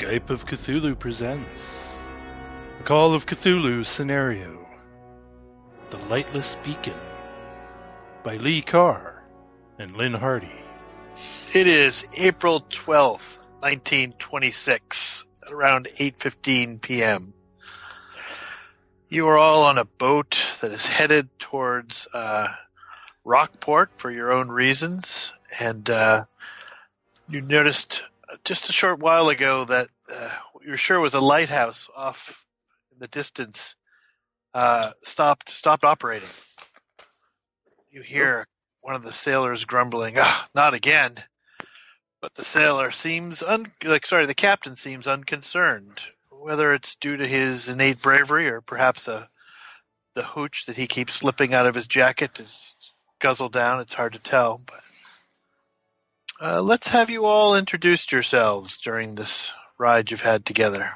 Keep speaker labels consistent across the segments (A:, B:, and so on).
A: Skype of Cthulhu presents The Call of Cthulhu Scenario, The Lightless Beacon, by Lee Carr and Lynn Hardy.
B: It is April 12th, 1926, at around 8:15 p.m. You are all on a boat that is headed towards Rockport for your own reasons, and you noticed just a short while ago that what you're sure was a lighthouse off in the distance stopped operating. You hear one of the sailors grumbling, "Not again." But the sailor seems the captain seems unconcerned. Whether it's due to his innate bravery or perhaps the hooch that he keeps slipping out of his jacket to guzzle down, it's hard to tell. But let's have you all introduce yourselves during this ride you've had together.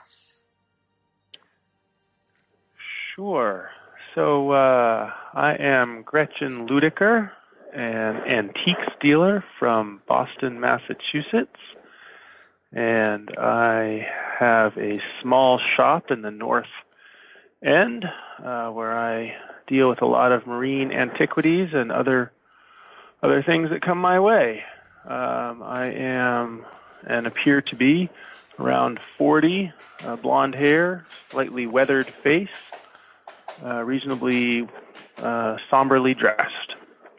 C: Sure. So I am Gretchen Ludiker, an antiques dealer from Boston, Massachusetts. And I have a small shop in the North End where I deal with a lot of marine antiquities and other things that come my way. I am and appear to be around 40, blonde hair, slightly weathered face, reasonably somberly dressed.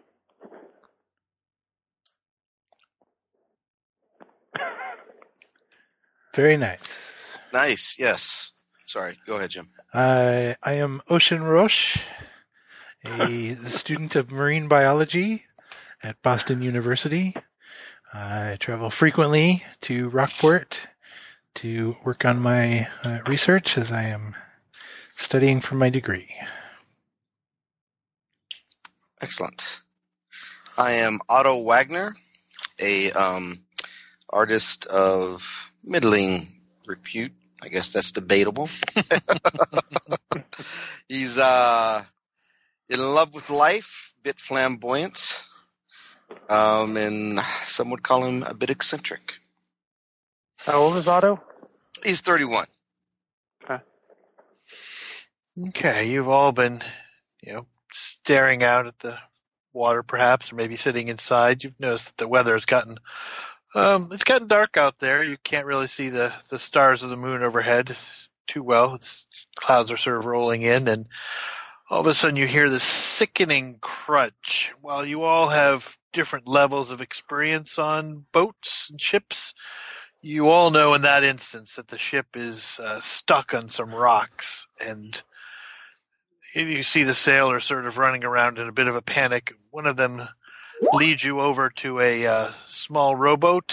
A: Very nice.
D: Nice, yes. Sorry, go ahead, Jim.
A: I am Ocean Roche, a student of marine biology at Boston University. I travel frequently to Rockport to work on my research as I am studying for my degree.
D: Excellent. I am Otto Wagner, a artist of middling repute. I guess that's debatable. He's in love with life, a bit flamboyant, and some would call him a bit eccentric.
C: How old is Otto?
D: He's 31.
B: Okay, you've all been, staring out at the water, perhaps, or maybe sitting inside. You've noticed that the weather has gotten it's gotten dark out there. You can't really see the stars of the moon overhead too well. Clouds are sort of rolling in, and all of a sudden you hear this sickening crunch. While you all have different levels of experience on boats and ships, you all know in that instance that the ship is stuck on some rocks, and you see the sailors sort of running around in a bit of a panic. One of them leads you over to a small rowboat,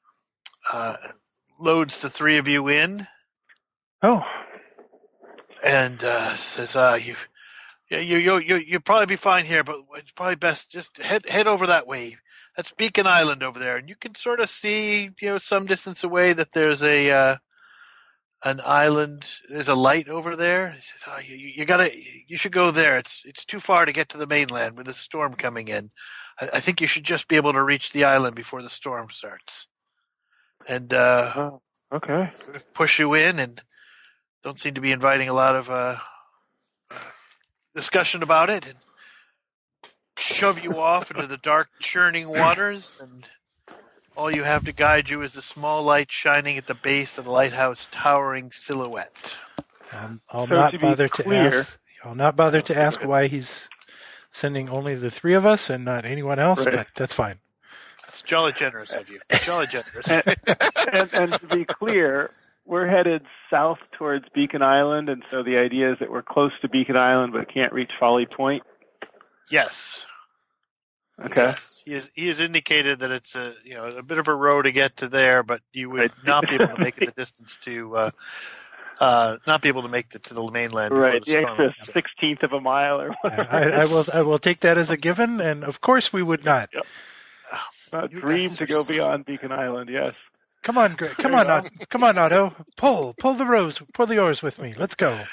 B: loads the three of you in.
C: Oh.
B: And says, you'll probably be fine here, but it's probably best just head over that way. That's Beacon Island over there, and you can sort of see, some distance away that there's an island. There's a light over there. He says, you should go there. It's too far to get to the mainland with the storm coming in. I think you should just be able to reach the island before the storm starts. And
C: okay.
B: Sort of push you in, and don't seem to be inviting a lot of discussion about it, and shove you off into the dark, churning waters, and all you have to guide you is the small light shining at the base of the lighthouse, towering silhouette.
A: I'll not bother to ask why he's sending only the three of us and not anyone else, right. But that's fine.
B: That's jolly generous of you. Jolly generous.
C: and to be clear, we're headed south towards Beacon Island, and so the idea is that we're close to Beacon Island but can't reach Folly Point?
B: Yes.
C: Okay.
B: Yes. He has indicated that it's a bit of a row to get to there, but you would not be able to make it the distance to not be able to make it to the mainland.
C: Right, the extra 16th of a mile or whatever.
A: I will take that as a given, and of course we would not.
C: Yep. Dream to go beyond Beacon Island, yes.
A: Come on, Otto. Pull the oars with me. Let's go.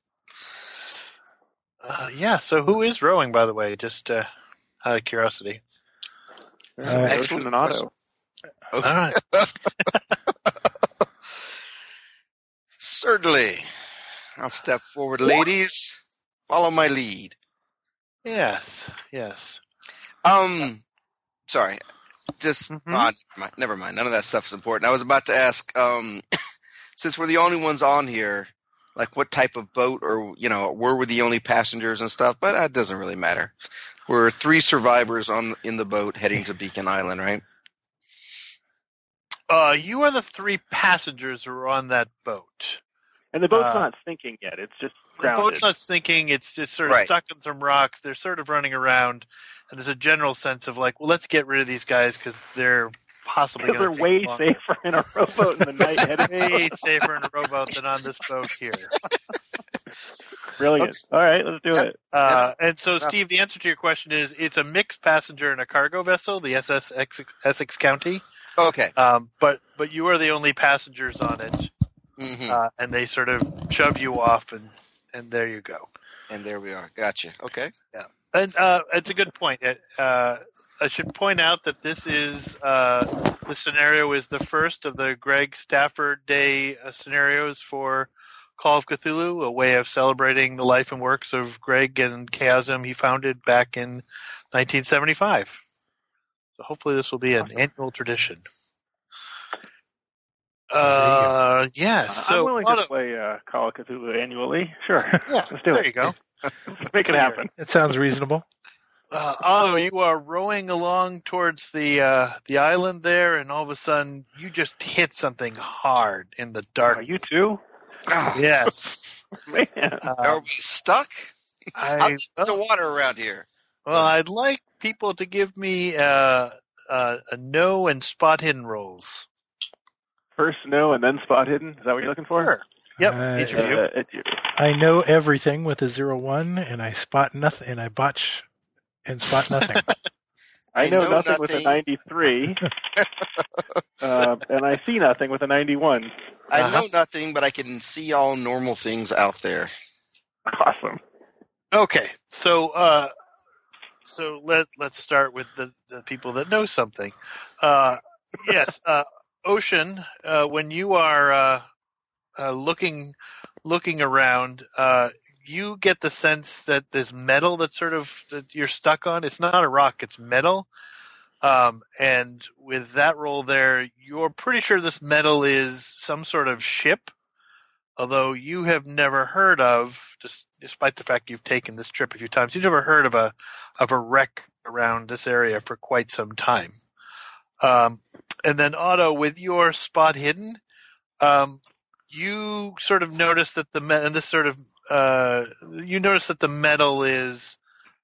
B: So who is rowing, by the way? Just out of curiosity.
C: Excellent, Otto.
D: Okay.
B: All right.
D: Certainly. I'll step forward, ladies. Follow my lead.
B: Yes, yes.
D: Sorry. Just,
B: Mhm.
D: never mind. None of that stuff is important. I was about to ask, since we're the only ones on here, like what type of boat or, were we the only passengers and stuff, but that doesn't really matter. We're 3 survivors in the boat heading to Beacon Island, right?
B: You are the 3 passengers who are on that boat.
C: And the boat's not sinking yet. It's just grounded.
B: The boat's not sinking. It's just sort of stuck in some rocks. They're sort of running around, and there's a general sense of like, well, let's get rid of these guys because they're possibly going to
C: they're way safer in a rowboat in the night.
B: Way safer in a rowboat than on this boat here.
C: Brilliant. All right, let's do it.
B: And so, Steve, the answer to your question is it's a mixed passenger and a cargo vessel, the SS Essex County.
D: Okay.
B: But you are the only passengers on it.
D: Mm-hmm.
B: And they sort of shove you off, and there you go.
D: And there we are. Gotcha. Okay.
B: Yeah. And it's a good point. I should point out that this scenario is the first of the Greg Stafford Day scenarios for Call of Cthulhu, a way of celebrating the life and works of Greg and Chaosm he founded back in 1975. So hopefully this will be an annual tradition. Yes.
C: I'm willing to play Call of Cthulhu annually. Sure.
B: Yeah,
C: let's do it.
B: There you go.
C: Let's make it happen.
A: It sounds reasonable.
B: Otto, you are rowing along towards the island there, and all of a sudden you just hit something hard in the dark.
C: You too?
B: Yes.
C: Man.
D: Are we stuck? How's the water around here?
B: Well, I'd like people to give me a know and spot hidden rolls.
C: First know and then spot hidden? Is that what you're looking for?
B: Sure. Yep. Each of you.
A: I know everything with a 0-1, and I spot nothing, and I botch and spot nothing.
C: I know nothing with a 93, and I see nothing with a 91.
D: I know nothing, but I can see all normal things out there.
C: Awesome.
B: Okay, so let's start with the people that know something. Yes, Ocean, when you are looking around, you get the sense that this metal that you're stuck on, it's not a rock, it's metal. And with that roll there, you're pretty sure this metal is some sort of ship, although you have never heard of, despite the fact you've taken this trip a few times, you've never heard of a wreck around this area for quite some time. And then Otto, with your spot hidden, you sort of notice that the metal is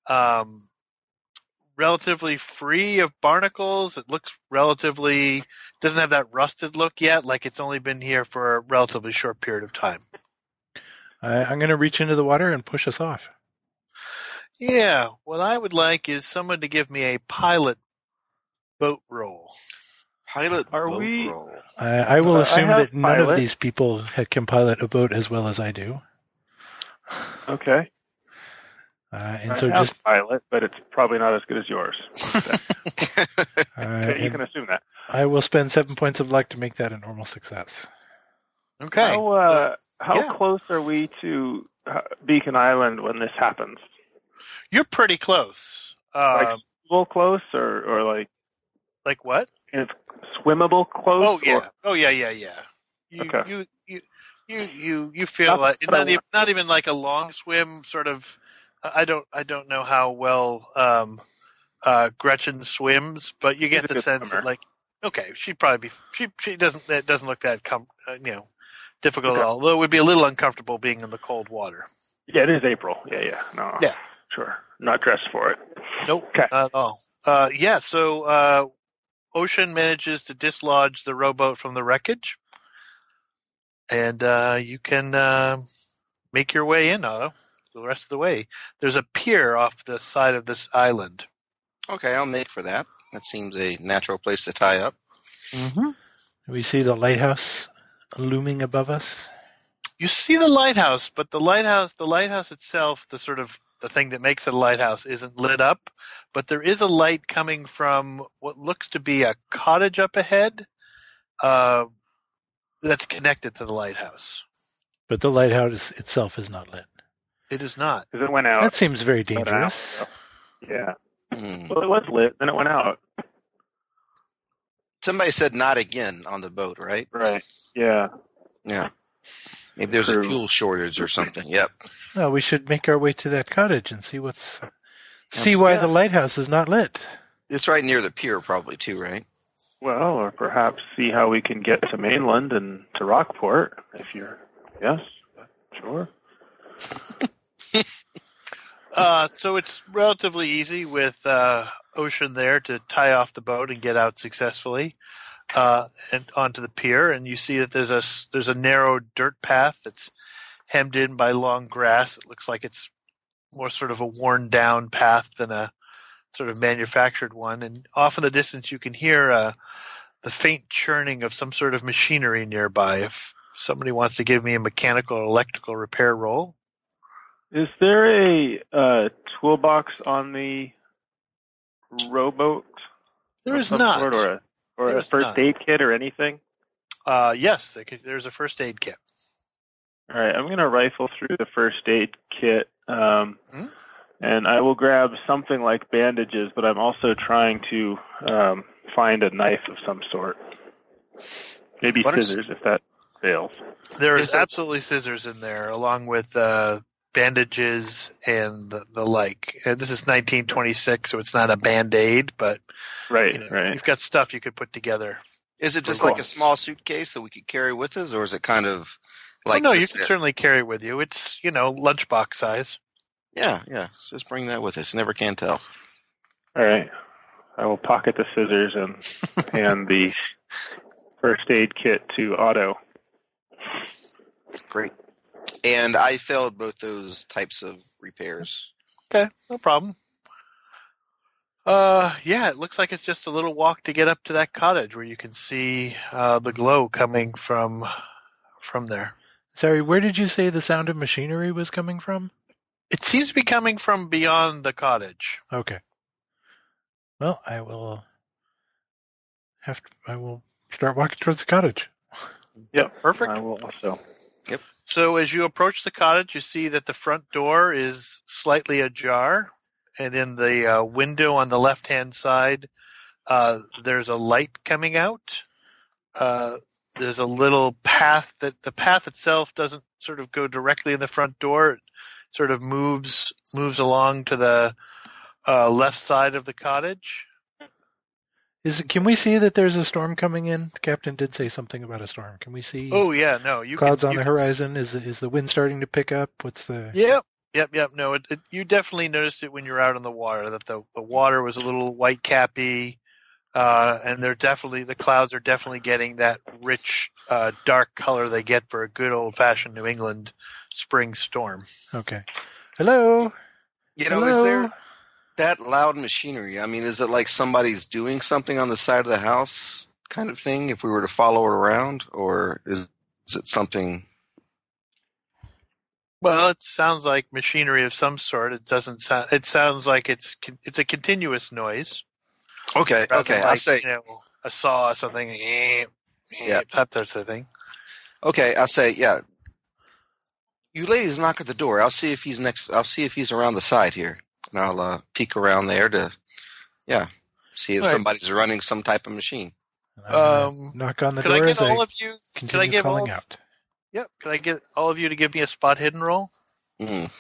B: relatively free of barnacles. It looks doesn't have that rusted look yet, like it's only been here for a relatively short period of time.
A: I'm going to reach into the water and push us off.
B: Yeah, what I would like is someone to give me a pilot boat roll.
D: Roll.
A: I will assume that none
C: pilot.
A: of these people can pilot a boat as well as I do.
C: Okay.
A: And
C: I
A: so
C: have
A: just
C: pilot, but it's probably not as good as yours. You
A: and
C: can assume that.
A: I will spend 7 points of luck to make that a normal success.
B: Okay.
C: How close are we to Beacon Island when this happens?
B: You're pretty close.
C: Like swimmable close, or
B: like what?
C: It's swimmable close.
B: Oh yeah.
C: Or?
B: Oh yeah.
C: Okay.
B: You feel like not even like a long swim sort of. I don't know how well Gretchen swims, but you get the sense that like she'd probably be she doesn't look that difficult at all. Although it would be a little uncomfortable being in the cold water.
C: Yeah, it is April. Yeah. No.
B: Yeah.
C: Sure. Not dressed for it.
B: Nope.
C: Okay.
B: Not at all. So Ocean manages to dislodge the rowboat from the wreckage, and you can make your way in, Otto, the rest of the way. There's a pier off the side of this island.
D: Okay, I'll make for that. That seems a natural place to tie up.
B: Mm-hmm.
A: We see the lighthouse looming above us.
B: You see the lighthouse, but the lighthouse itself, the thing that makes it a lighthouse, isn't lit up, but there is a light coming from what looks to be a cottage up ahead that's connected to the lighthouse.
A: But the lighthouse itself is not lit.
B: It is not.
C: Because it went out.
A: That seems very
C: about an hour
A: dangerous.
C: ago. Yeah.
D: Hmm.
C: Well, it was lit, then it went out.
D: Somebody said not again on the boat, right?
C: Right. Yeah.
D: Yeah. Maybe there's a
C: True.
D: fuel shortage or something. Yep.
A: Well, we should make our way to that cottage and see why the lighthouse is not lit.
D: It's right near the pier, probably too, right?
C: Well, or perhaps see how we can get to mainland and to Rockport, if you're... Yes? Sure.
B: So it's relatively easy with Ocean there to tie off the boat and get out successfully and onto the pier. And you see that there's a narrow dirt path that's hemmed in by long grass. It looks like it's more sort of a worn down path than a sort of manufactured one. And off in the distance, you can hear the faint churning of some sort of machinery nearby. If somebody wants to give me a mechanical or electrical repair roll.
C: Is there a toolbox on the rowboat?
B: There
C: of
B: is
C: some
B: not.
C: sort, or
B: There
C: a
B: is
C: first
B: not.
C: aid kit or anything?
B: Yes, there's a first aid kit.
C: All right, I'm going to rifle through the first aid kit, and I will grab something like bandages, but I'm also trying to find a knife of some sort. Maybe
D: What is-
C: scissors if that fails.
B: There
D: Is
B: is
D: it-
B: absolutely scissors in there, along with bandages and the like. And this is 1926, so it's not a Band-Aid, but
C: Right,
B: you know,
C: right.
B: you've got stuff you could put together.
D: Is it just
C: Cool.
D: like a small suitcase that we could carry with us, or is it kind of like?
B: No, you
D: this-
B: can certainly carry it with you. It's, lunchbox size.
D: Yeah. Let's just bring that with us. Never can tell.
C: All right. I will pocket the scissors and hand the first aid kit to Otto.
D: Great. And I failed both those types of repairs.
B: Okay, no problem. Yeah, it looks like it's just a little walk to get up to that cottage where you can see the glow coming from there.
A: Sorry, where did you say the sound of machinery was coming from?
B: It seems to be coming from beyond the cottage.
A: Okay. Well, I will start walking towards the cottage.
C: Yep,
B: Perfect.
C: I will also.
B: So as you approach the cottage, you see that the front door is slightly ajar, and in the window on the left-hand side, there's a light coming out. There's a little path that the path itself doesn't sort of go directly in the front door. It sort of moves along to the left side of the cottage.
A: Can we see that there's a storm coming in? The captain did say something about a storm. Can we see
B: Oh yeah, no, you
A: clouds
B: can,
A: on
B: you
A: the
B: can-
A: horizon? Is the wind starting to pick up? What's the...
B: Yep. No, you definitely noticed it when you were out on the water, that the water was a little white cappy, and the clouds are definitely getting that rich, dark color they get for a good old fashioned New England spring storm.
A: Okay. Hello?
D: Is there that loud machinery? I mean, is it like somebody's doing something on the side of the house kind of thing if we were to follow it around? Or is it something...
B: Well, it sounds like machinery of some sort. It doesn't sound. It sounds like it's a continuous noise.
D: Okay,
B: rather
D: okay,
B: than
D: I'll
B: like,
D: say...
B: a saw or something.
D: Yeah.
B: That sort of thing.
D: Okay, I'll say, yeah. You ladies knock at the door. I'll see if he's around the side here. And I'll peek around there to, see if
B: All right.
D: somebody's running some type of machine.
A: Knock on the
B: Could
A: door
B: I get
A: as
B: all
A: I
B: of you? Could I
A: continue
B: give
A: calling
B: all?
A: out.
B: Yep. Could I get all of you to give me a spot hidden roll?
D: Mm.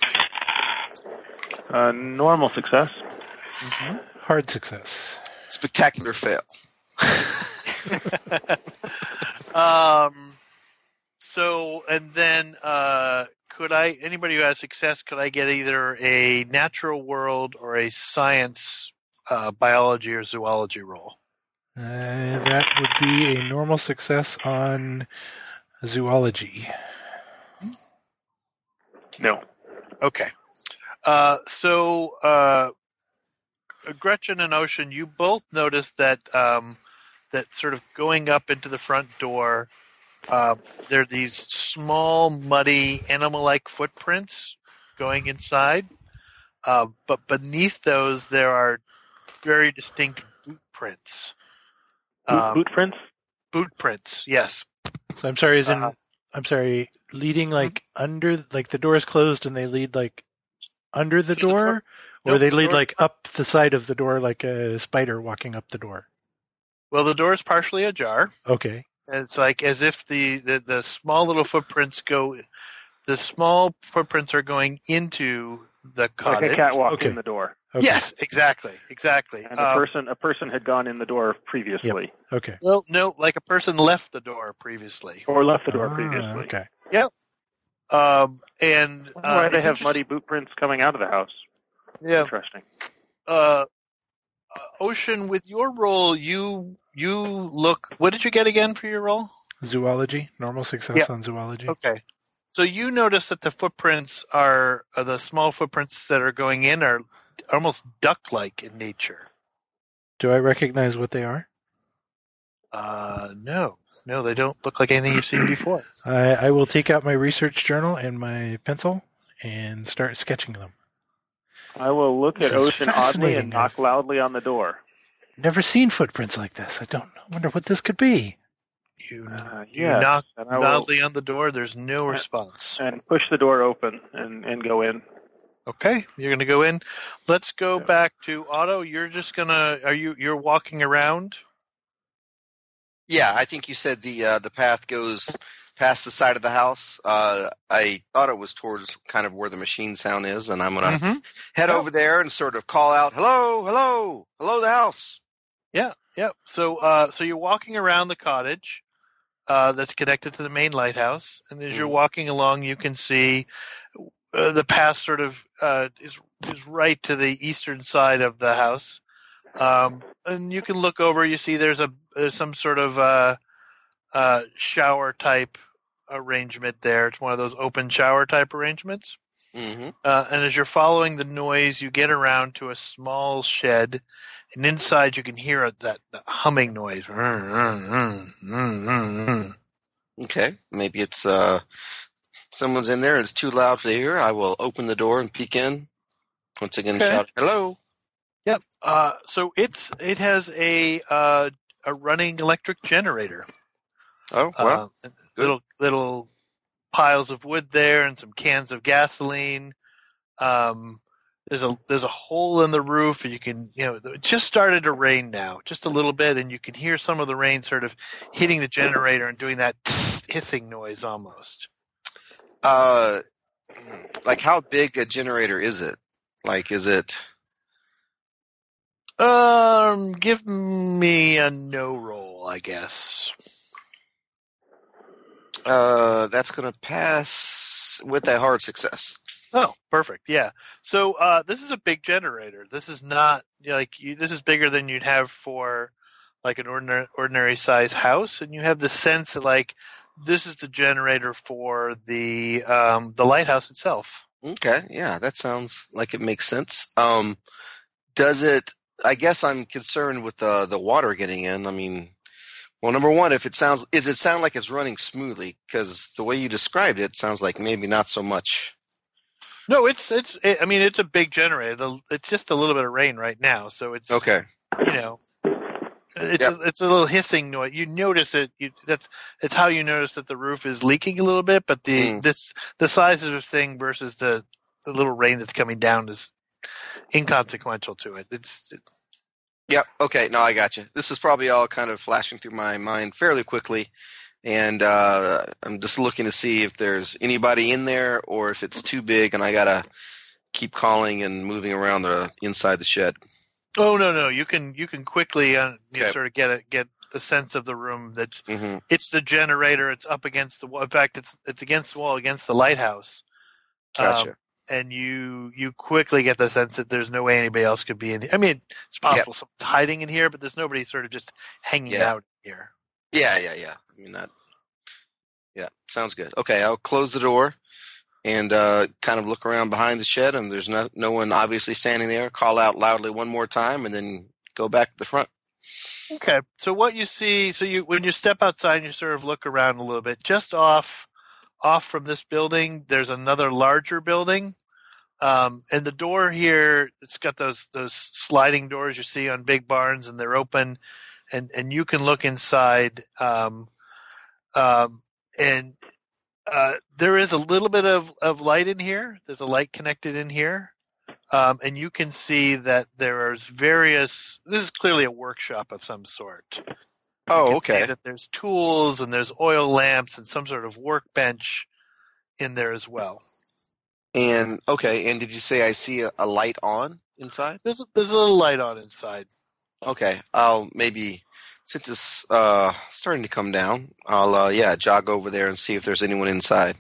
C: Normal success.
A: Hard success.
D: Spectacular fail.
B: So, and then, anybody who has success, could I get either a natural world or a science, biology or zoology roll?
A: That would be a normal success on zoology.
C: No.
B: Okay. So, Gretchen and Ocean, you both noticed that that sort of going up into the front door, there are these small, muddy, animal-like footprints going inside. But beneath those, there are very distinct boot prints.
C: Boot prints?
B: Boot prints, yes.
A: So I'm sorry, as in I'm sorry, leading like under, like the door is closed and they lead like under the
B: Through the door?
A: door, or
B: Nope,
A: they
B: the
A: lead
B: door's
A: like up the side of the door like a spider walking up the door.
B: Well, the door is partially ajar.
A: Okay.
B: It's like as if the small little footprints go. The small footprints are going into the cottage.
C: Like a catwalk
A: Okay.
C: in the door.
A: Okay.
B: Yes, exactly.
C: And a person had gone in the door previously.
A: Okay.
B: Well, no, like a person left the door previously.
C: Or left the door previously.
A: Okay.
B: And
C: Why they
B: it's
C: have muddy boot prints coming out of the house.
B: Yeah.
C: Interesting.
B: Ocean, with your roll, you look. What did you get again for your roll?
A: Zoology, normal success on zoology.
B: Okay. So you notice that the footprints are the small footprints that are going in are almost duck-like in nature.
A: Do I recognize what they are?
B: No, they don't look like anything you've seen before.
A: I will take out my research journal and my pencil and start sketching them.
C: I will look
A: This
C: at
A: is
C: Ocean oddly
A: fascinating.
C: and knock loudly on the door.
A: Never seen footprints like this. I wonder what this could be.
B: You
C: yes,
B: knock
C: and I will-
B: loudly on the door. There's no response.
C: And push the door open and go in.
B: Okay, you're gonna go in. Let's go
C: Yeah.
B: back to Otto. You're just gonna. You're walking around?
D: Yeah, I think you said the path goes past the side of the house. I thought it was towards kind of where the machine sound is, and I'm gonna
B: Mm-hmm.
D: head over there and sort of call out, "Hello, hello, hello, the house."
B: Yeah. So you're walking around the cottage that's connected to the main lighthouse, and as you're walking along, you can see the path sort of is right to the eastern side of the house, and you can look over. You see there's some sort of shower type arrangement there. It's one of those open shower type arrangements.
D: Mm-hmm.
B: And as you're following the noise, you get around to a small shed, and inside you can hear that humming noise.
D: Okay, maybe it's someone's in there and it's too loud to hear. I will open the door and peek in. Once again, shout, "Hello."
B: Yep. So it has a running electric generator.
D: Oh, well, good.
B: Little piles of wood there and some cans of gasoline. There's a hole in the roof, and you can, it just started to rain now, just a little bit, and you can hear some of the rain sort of hitting the generator and doing that hissing noise almost.
D: Like how big a generator is it? Like, is it?
B: Give me a no roll, I guess.
D: That's gonna pass with a hard success.
B: Oh, perfect. Yeah. So this is a big generator. This is not this is bigger than you'd have for like an ordinary size house, and you have the sense that like this is the generator for the lighthouse itself.
D: Okay, yeah, that sounds like it makes sense. Does it? I guess I'm concerned with the water getting in. I mean, well, number one, does it sound like it's running smoothly? Because the way you described it sounds like maybe not so much.
B: No, it's a big generator. It's just a little bit of rain right now, so it's
D: okay.
B: It's a little hissing noise. You notice it. It's how you notice that the roof is leaking a little bit, but the size of the thing versus the little rain that's coming down is inconsequential to it.
D: Yep. Okay. No, I got you. This is probably all kind of flashing through my mind fairly quickly, and I'm just looking to see if there's anybody in there or if it's too big and I gotta keep calling and moving around inside the shed.
B: Oh no! You can quickly sort of get the sense of the room. That's It's the generator. It's up against the wall. In fact, it's against the wall against the lighthouse.
D: Gotcha.
B: And you quickly get the sense that there's no way anybody else could be in here. I mean, it's possible someone's hiding in here, but there's nobody sort of just hanging out here.
D: Yeah. I mean that. Yeah, sounds good. Okay, I'll close the door and kind of look around behind the shed, and there's no one obviously standing there. Call out loudly one more time, and then go back to the front.
B: Okay, so what you see, when you step outside and you sort of look around a little bit, just off from this building, there's another larger building. And the door here, it's got those sliding doors you see on big barns, and they're open, and you can look inside. And There is a little bit of light in here. There's a light connected in here. And you can see that there's various. This is clearly a workshop of some sort.
D: Oh,
B: You can
D: okay.
B: see that there's tools and there's oil lamps and some sort of workbench in there as well.
D: And did you say I see a light on inside?
B: There's a little light on inside.
D: Okay, I'll maybe, since it's starting to come down, I'll jog over there and see if there's anyone inside.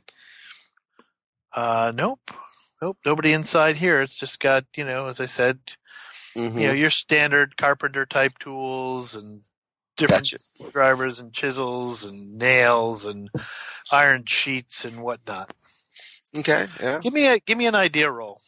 B: Nope, nobody inside here. It's just got, as I said,
D: Mm-hmm.
B: your standard carpenter type tools and different drivers and chisels and nails and iron sheets and whatnot.
D: Okay, yeah.
B: Give me an idea roll.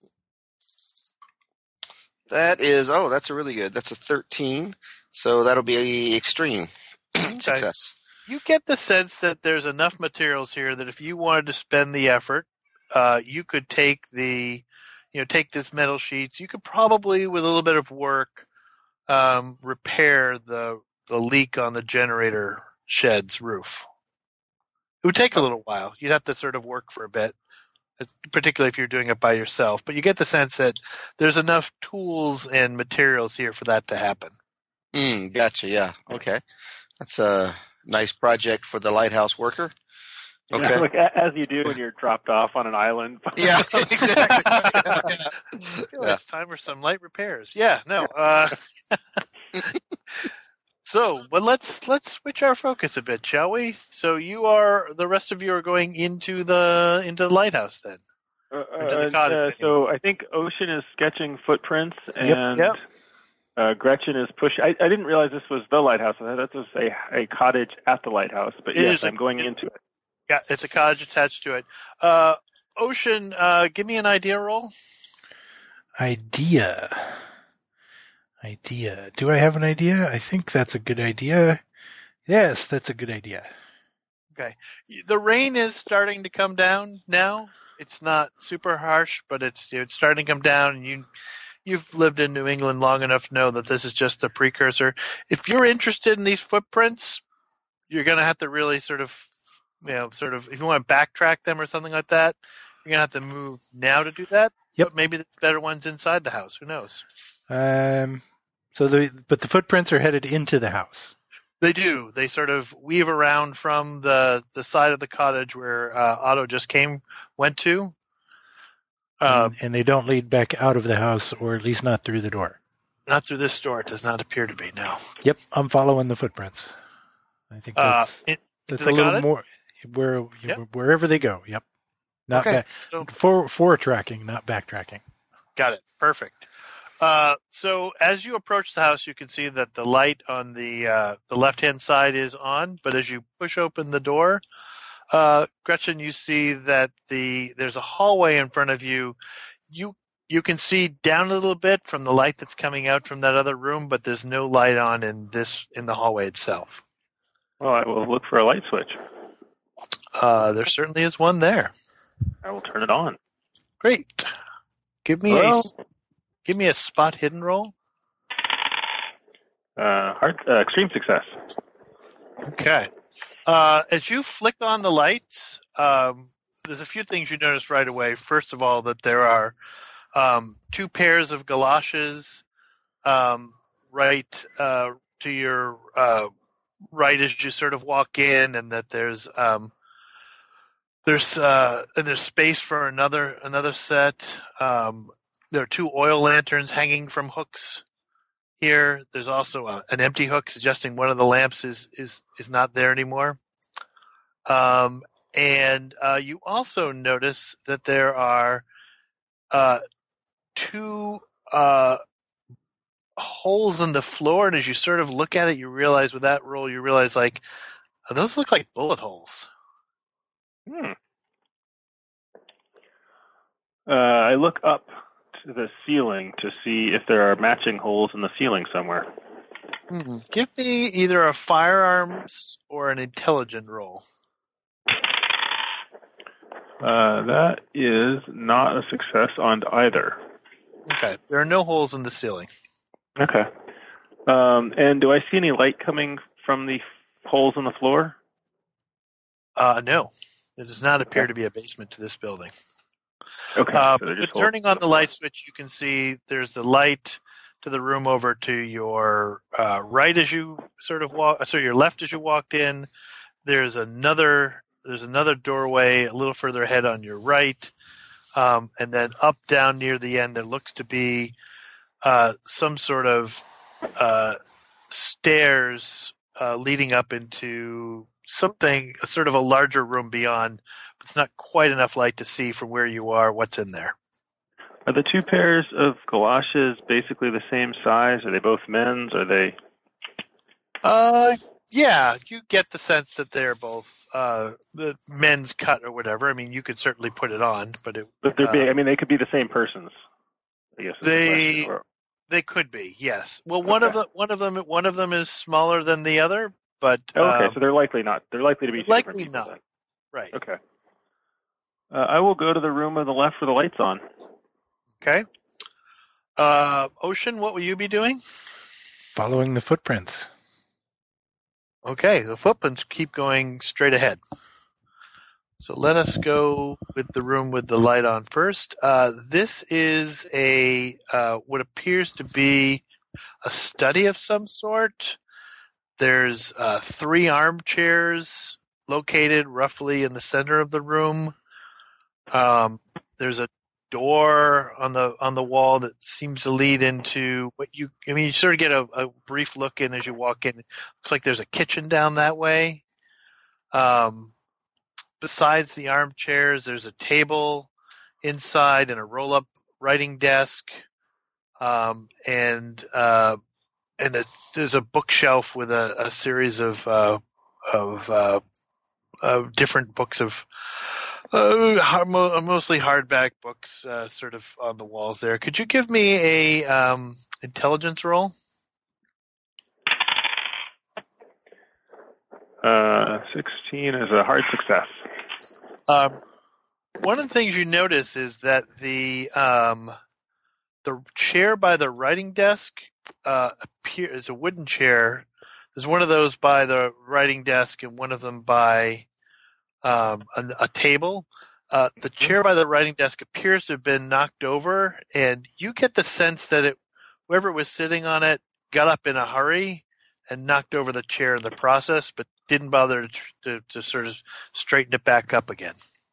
D: That's a really good. That's a 13, so that'll be extreme success.
B: You get the sense that there's enough materials here that if you wanted to spend the effort, you could take take this metal sheets. You could probably, with a little bit of work, repair the leak on the generator shed's roof. It would take a little while. You'd have to sort of work for a bit, particularly if you're doing it by yourself. But you get the sense that there's enough tools and materials here for that to happen.
D: Gotcha, yeah. Okay. That's a nice project for the lighthouse worker. Okay.
C: Yeah, like as you do when you're dropped off on an island.
D: Yeah, exactly.
B: I feel like it's time for some light repairs. Yeah, no. So, but let's switch our focus a bit, shall we? So the rest of you are going into the lighthouse then. Into the cottage.
C: So I think Ocean is sketching footprints, and Gretchen is pushing. I didn't realize this was the lighthouse. I thought this was a cottage at the lighthouse, but yes, I'm going into it.
B: Yeah, it's a cottage attached to it. Ocean, give me an idea roll.
A: Idea. Do I have an idea? I think that's a good idea. Yes, that's a good idea.
B: Okay. The rain is starting to come down now. It's not super harsh, but it's starting to come down, and you've lived in New England long enough to know that this is just the precursor. If you're interested in these footprints, you're going to have to really sort of, if you want to backtrack them or something like that, you're going to have to move now to do that.
A: Yep.
B: But maybe there's better ones inside the house. Who knows?
A: But the footprints are headed into the house.
B: They do. They sort of weave around from the side of the cottage where Otto just went to.
A: And they don't lead back out of the house, or at least not through the door.
B: Not through this door. It does not appear to be, no.
A: Yep, I'm following the footprints. I think that's a little more wherever they go. Yep. Not
B: okay.
A: For tracking, not backtracking.
B: Got it. Perfect. So as you approach the house, you can see that the light on the left-hand side is on, but as you push open the door, Gretchen, you see that there's a hallway in front of you. You can see down a little bit from the light that's coming out from that other room, but there's no light on in the hallway itself.
C: Well, I will look for a light switch.
B: There certainly is one there.
C: I will turn it on.
B: Great. Give me a spot hidden roll.
C: Extreme success.
B: Okay. As you flick on the lights, there's a few things you notice right away. First of all, that there are two pairs of galoshes right to your right as you sort of walk in, and that there's space for another set. There are two oil lanterns hanging from hooks here. There's also an empty hook suggesting one of the lamps is not there anymore. And you also notice that there are two holes in the floor, and as you sort of look at it, you realize with that roll, like, those look like bullet holes.
C: I look up to the ceiling to see if there are matching holes in the ceiling somewhere.
B: Give me either a firearms or an intelligence roll.
C: That is not a success on either.
B: Okay, there are no holes in the ceiling.
C: Okay. And do I see any light coming from the holes in the floor?
B: No. There does not appear to be a basement to this building.
C: Okay. So they're
B: But
C: just
B: turning on
C: holding
B: the light switch, you can see there's the light to the room over to your right as you sort of walk. So your left as you walked in. There's another doorway a little further ahead on your right, and then up down near the end there looks to be some sort of stairs leading up into something, sort of a larger room beyond. But it's not quite enough light to see from where you are what's in there.
C: Are the two pairs of galoshes basically the same size? Are they both men's? Are they?
B: Yeah, you get the sense that they're both the men's cut or whatever. I mean, you could certainly put it on, but
C: they're big. I mean, they could be the same person's. I guess is the question.
B: They could be, yes. Well, one of them is smaller than the other, but
C: okay, so they're likely not. They're likely to be
B: likely
C: different people,
B: not.
C: then.
B: Right.
C: Okay. I will go to the room on the left where the light's on.
B: Okay. Ocean, what will you be doing?
A: Following the footprints.
B: Okay, the footprints keep going straight ahead. So let us go with the room with the light on first. This is what appears to be a study of some sort. There's 3 armchairs located roughly in the center of the room. There's a door on the wall that seems to lead into you sort of get a brief look in as you walk in. Looks like there's a kitchen down that way. Besides the armchairs, there's a table inside and a roll-up writing desk, and there's a bookshelf with a series of different books of mostly hardback books, sort of on the walls there. Could you give me a intelligence roll?
C: 16 is a hard success.
B: One of the things you notice is that the chair by the writing desk is a wooden chair. There's one of those by the writing desk and one of them by a table. The chair by the writing desk appears to have been knocked over, and you get the sense that whoever was sitting on it got up in a hurry and knocked over the chair in the process, but didn't bother to sort of straighten it back up again.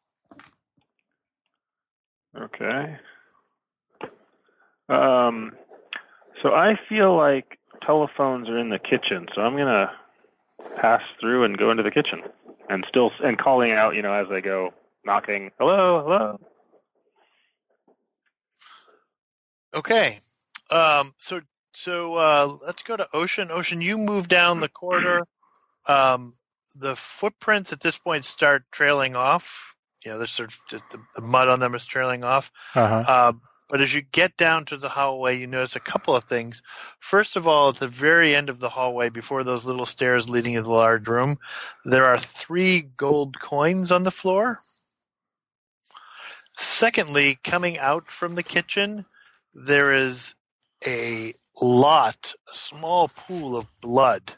C: Okay. So I feel like telephones are in the kitchen, so I'm going to pass through and go into the kitchen and calling out, as I go, knocking, hello, hello.
B: Okay. So let's go to Ocean. Ocean, you move down the corridor. The footprints at this point start trailing off. There's sort of just the mud on them is trailing off.
A: Uh-huh.
B: But as you get down to the hallway, you notice a couple of things. First of all, at the very end of the hallway, before those little stairs leading into the large room, there are 3 gold coins on the floor. Secondly, coming out from the kitchen, there is a small pool of blood.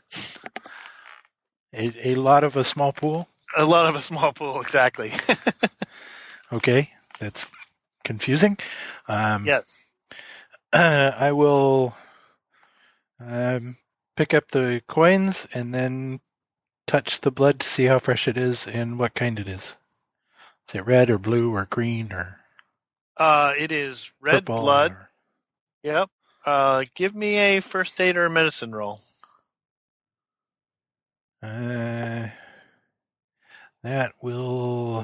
A: A lot of a small pool?
B: A lot of a small pool, exactly.
A: Okay, that's confusing.
B: Yes.
A: I will pick up the coins and then touch the blood to see how fresh it is and what kind it is. Is it red or blue or green or
B: it is red
A: purple
B: blood.
A: or...
B: Yep. Give me a first aid or a medicine roll.
A: That will...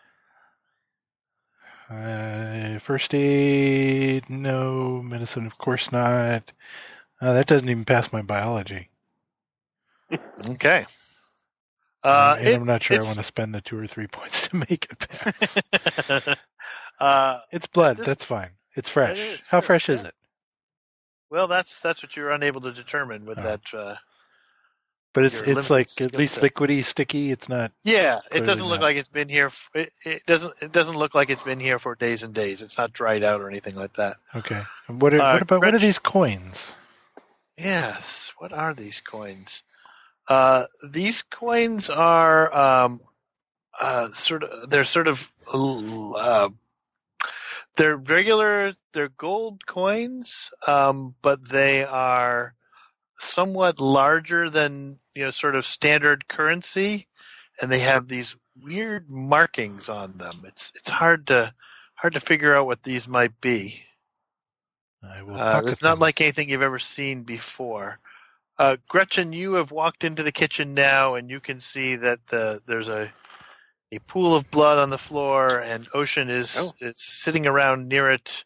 A: first aid, no. Medicine, of course not. That doesn't even pass my biology.
B: Okay.
A: And I'm not sure I want to spend the 2 or 3 points to make it pass. It's blood. That's fine. It's fresh. How fresh is it?
B: Well, that's what you're unable to determine with that.
A: But it's like at least liquidy, sticky. It's not.
B: Yeah, it doesn't look like it's been here. It doesn't look like it's been here for days and days. It's not dried out or anything like that.
A: Okay. And what are these coins?
B: Yes. What are these coins? These coins are they're gold coins, but they are somewhat larger than sort of standard currency, and they have these weird markings on them. It's hard to figure out what these might be.
A: I will pocket
B: It's not
A: them.
B: like anything you've ever seen before. Gretchen, you have walked into the kitchen now, and you can see that there's a pool of blood on the floor, and Ocean is sitting around near it,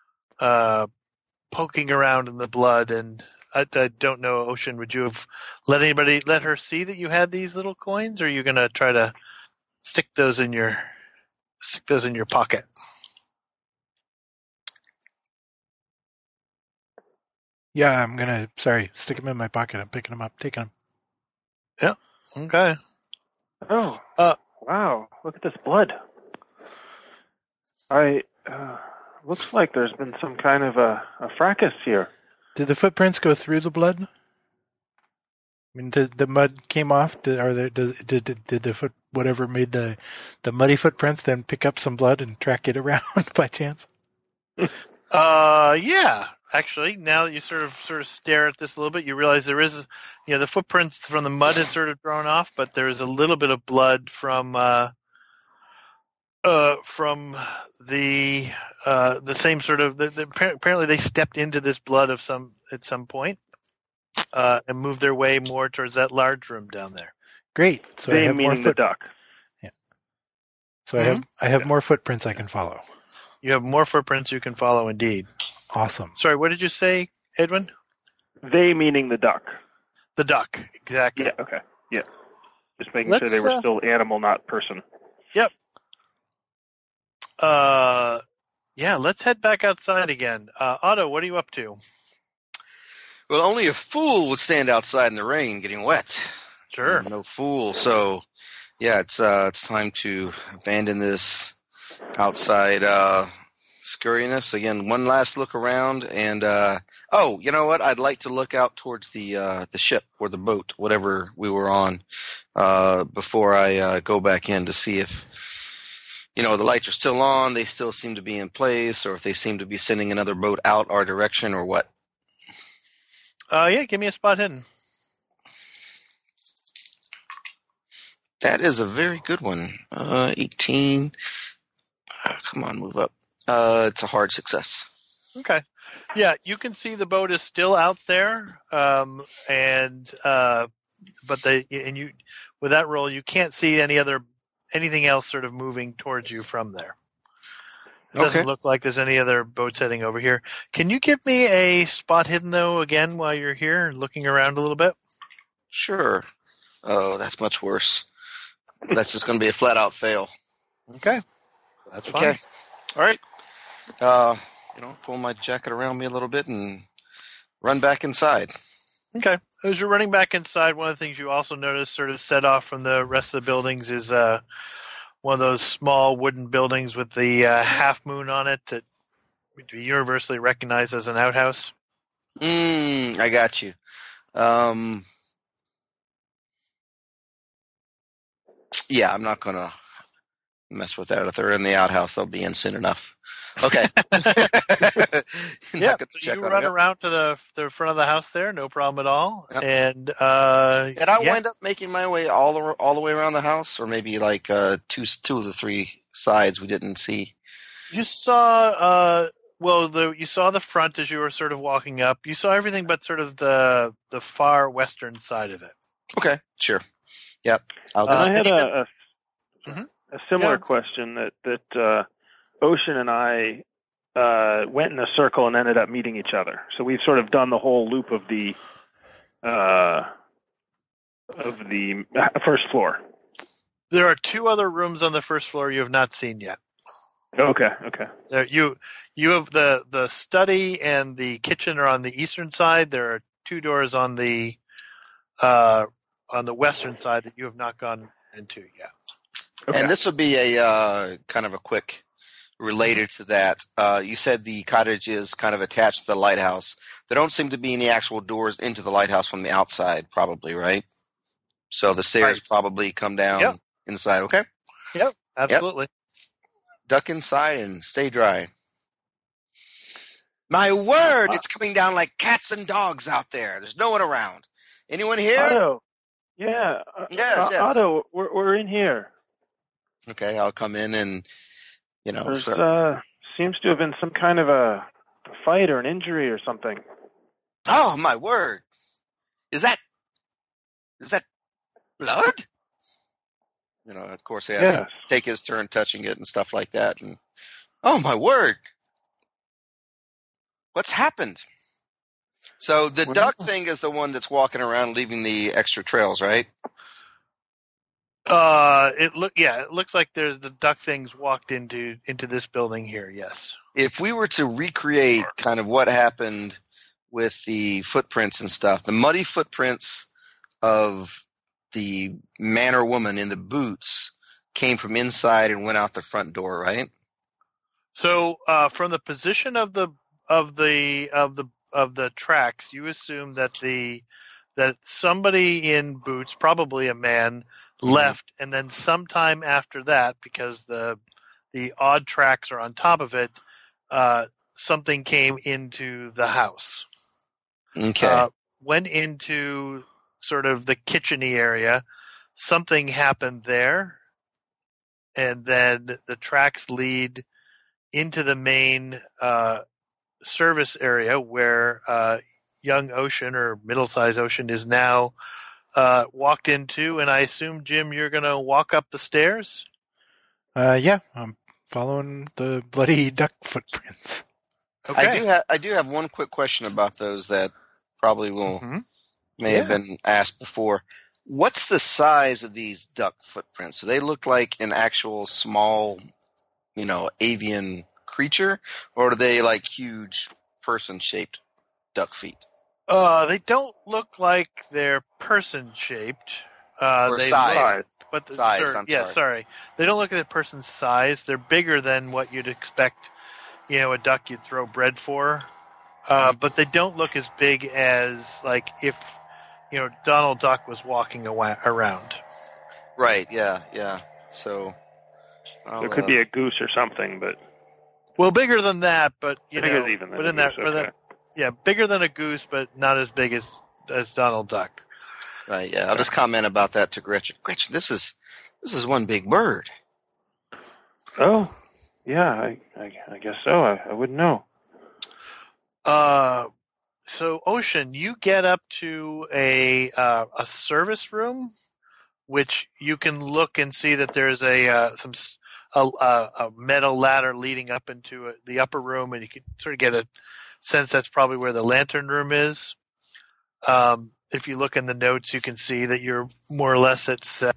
B: poking around in the blood. And I don't know, Ocean, would you have let her see that you had these little coins, or are you going to try to stick those in your pocket?
A: Yeah, I'm gonna. Sorry, stick them in my pocket. I'm picking them up, taking them.
B: Yeah. Okay.
C: Oh. Wow. Look at this blood. Looks like there's been some kind of a fracas here.
A: Did the footprints go through the blood? I mean, the mud came off. Did the foot, whatever made the muddy footprints, then pick up some blood and track it around by chance?
B: Yeah. Actually, now that you sort of stare at this a little bit, you realize there is, the footprints from the mud had sort of drawn off, but there is a little bit of blood from the same sort of. Apparently, they stepped into this blood at some point, and moved their way more towards that large room down there.
A: Great. So
C: they
A: I have
C: meaning
A: more
C: the duck.
A: Yeah. So I have more footprints I can follow.
B: You have more footprints you can follow, indeed.
A: Awesome.
B: Sorry, what did you say, Edwin?
C: They meaning the duck.
B: The duck, exactly.
C: Yeah, okay. Yeah. Just making sure they were still animal, not person.
B: Yep. Let's head back outside again. Otto, what are you up to?
D: Well, only a fool would stand outside in the rain getting wet.
B: Sure.
D: No fool. So, yeah, it's time to abandon this outside scurriness. Again, one last look around, and you know what? I'd like to look out towards the ship or the boat, whatever we were on, before I go back in to see if the lights are still on, they still seem to be in place, or if they seem to be sending another boat out our direction, or what.
B: Give me a spot hidden.
D: That is a very good one. 18. Come on, move up. It's a hard success.
B: Okay. Yeah, you can see the boat is still out there, with that roll, you can't see anything else sort of moving towards you from there. It doesn't look like there's any other boats heading over here. Can you give me a spot hidden, though, again, while you're here and looking around a little bit?
D: Sure. Oh, that's much worse. That's just going to be a flat-out fail.
B: Okay. That's fine.
D: Okay. All right. Pull my jacket around me a little bit and run back inside.
B: Okay. As you're running back inside, one of the things you also notice sort of set off from the rest of the buildings is one of those small wooden buildings with the half moon on it that would be universally recognized as an outhouse.
D: I got you. Yeah, I'm not going to mess with that. If they're in the outhouse, they'll be in soon enough. Okay.
B: Yeah, so you run around to the front of the house there, no problem at all. Yep. And
D: did I wind up making my way all the way around the house, or maybe like two of the three sides we didn't see?
B: You saw you saw the front as you were sort of walking up. You saw everything but sort of the far western side of it.
D: Okay, sure. Yep.
C: I had a similar question that Ocean and I went in a circle and ended up meeting each other. So we've sort of done the whole loop of the first floor.
B: There are two other rooms on the first floor you have not seen yet.
C: Okay.
B: You have the study and the kitchen are on the eastern side. There are two doors on the western side that you have not gone into yet.
D: Okay. And this would be a kind of a quick related to that. You said the cottage is kind of attached to the lighthouse. There don't seem to be any actual doors into the lighthouse from the outside, probably, right? So the stairs probably come down inside. Okay.
B: Yep, absolutely.
D: Duck inside and stay dry. My word, it's coming down like cats and dogs out there. There's no one around. Anyone here?
C: Otto. Yeah.
D: Yes.
C: Otto, we're in here.
D: Okay, I'll come in and,
C: There's seems to have been some kind of a fight or an injury or something.
D: Oh, my word. Is that blood? Of course he has to take his turn touching it and stuff like that. And oh, my word. What's happened? So the duck thing is the one that's walking around leaving the extra trails, right?
B: It looks like there's the duck things walked into this building here. Yes.
D: If we were to recreate kind of what happened with the footprints and stuff, the muddy footprints of the man or woman in the boots came from inside and went out the front door, right?
B: So, from the position of the tracks, you assume that somebody in boots, probably a man, left, and then sometime after that, because the odd tracks are on top of it, something came into the house.
D: Okay.
B: Went into sort of the kitchen-y area. Something happened there, and then the tracks lead into the main service area where young Ocean or middle-sized Ocean is now walked into, and I assume, Jim, you're going to walk up the stairs?
A: Yeah, I'm following the bloody duck footprints.
B: Okay.
D: I do have one quick question about those that probably may have been asked before. What's the size of these duck footprints? Do they look like an actual small, avian creature, or are they like huge person-shaped duck feet?
B: They don't look like they're person-shaped.
D: Or size.
B: But
D: Sorry.
B: They don't look at the person's size. They're bigger than what you'd expect, a duck you'd throw bread for. But they don't look as big as, like, if, Donald Duck was walking around.
D: Right, yeah. So
C: it could be a goose or something, but...
B: Well, bigger than that, but,
C: bigger
B: bigger than a goose, but not as big as Donald Duck.
D: Right, yeah. I'll just comment about that to Gretchen. Gretchen, this is one big bird.
C: Oh, yeah, I guess so. I wouldn't know.
B: So Ocean, you get up to a service room, which you can look and see that there's a metal ladder leading up into the upper room, and you can sort of get a sense that's probably where the lantern room is. If you look in the notes, you can see that you're more or less at set.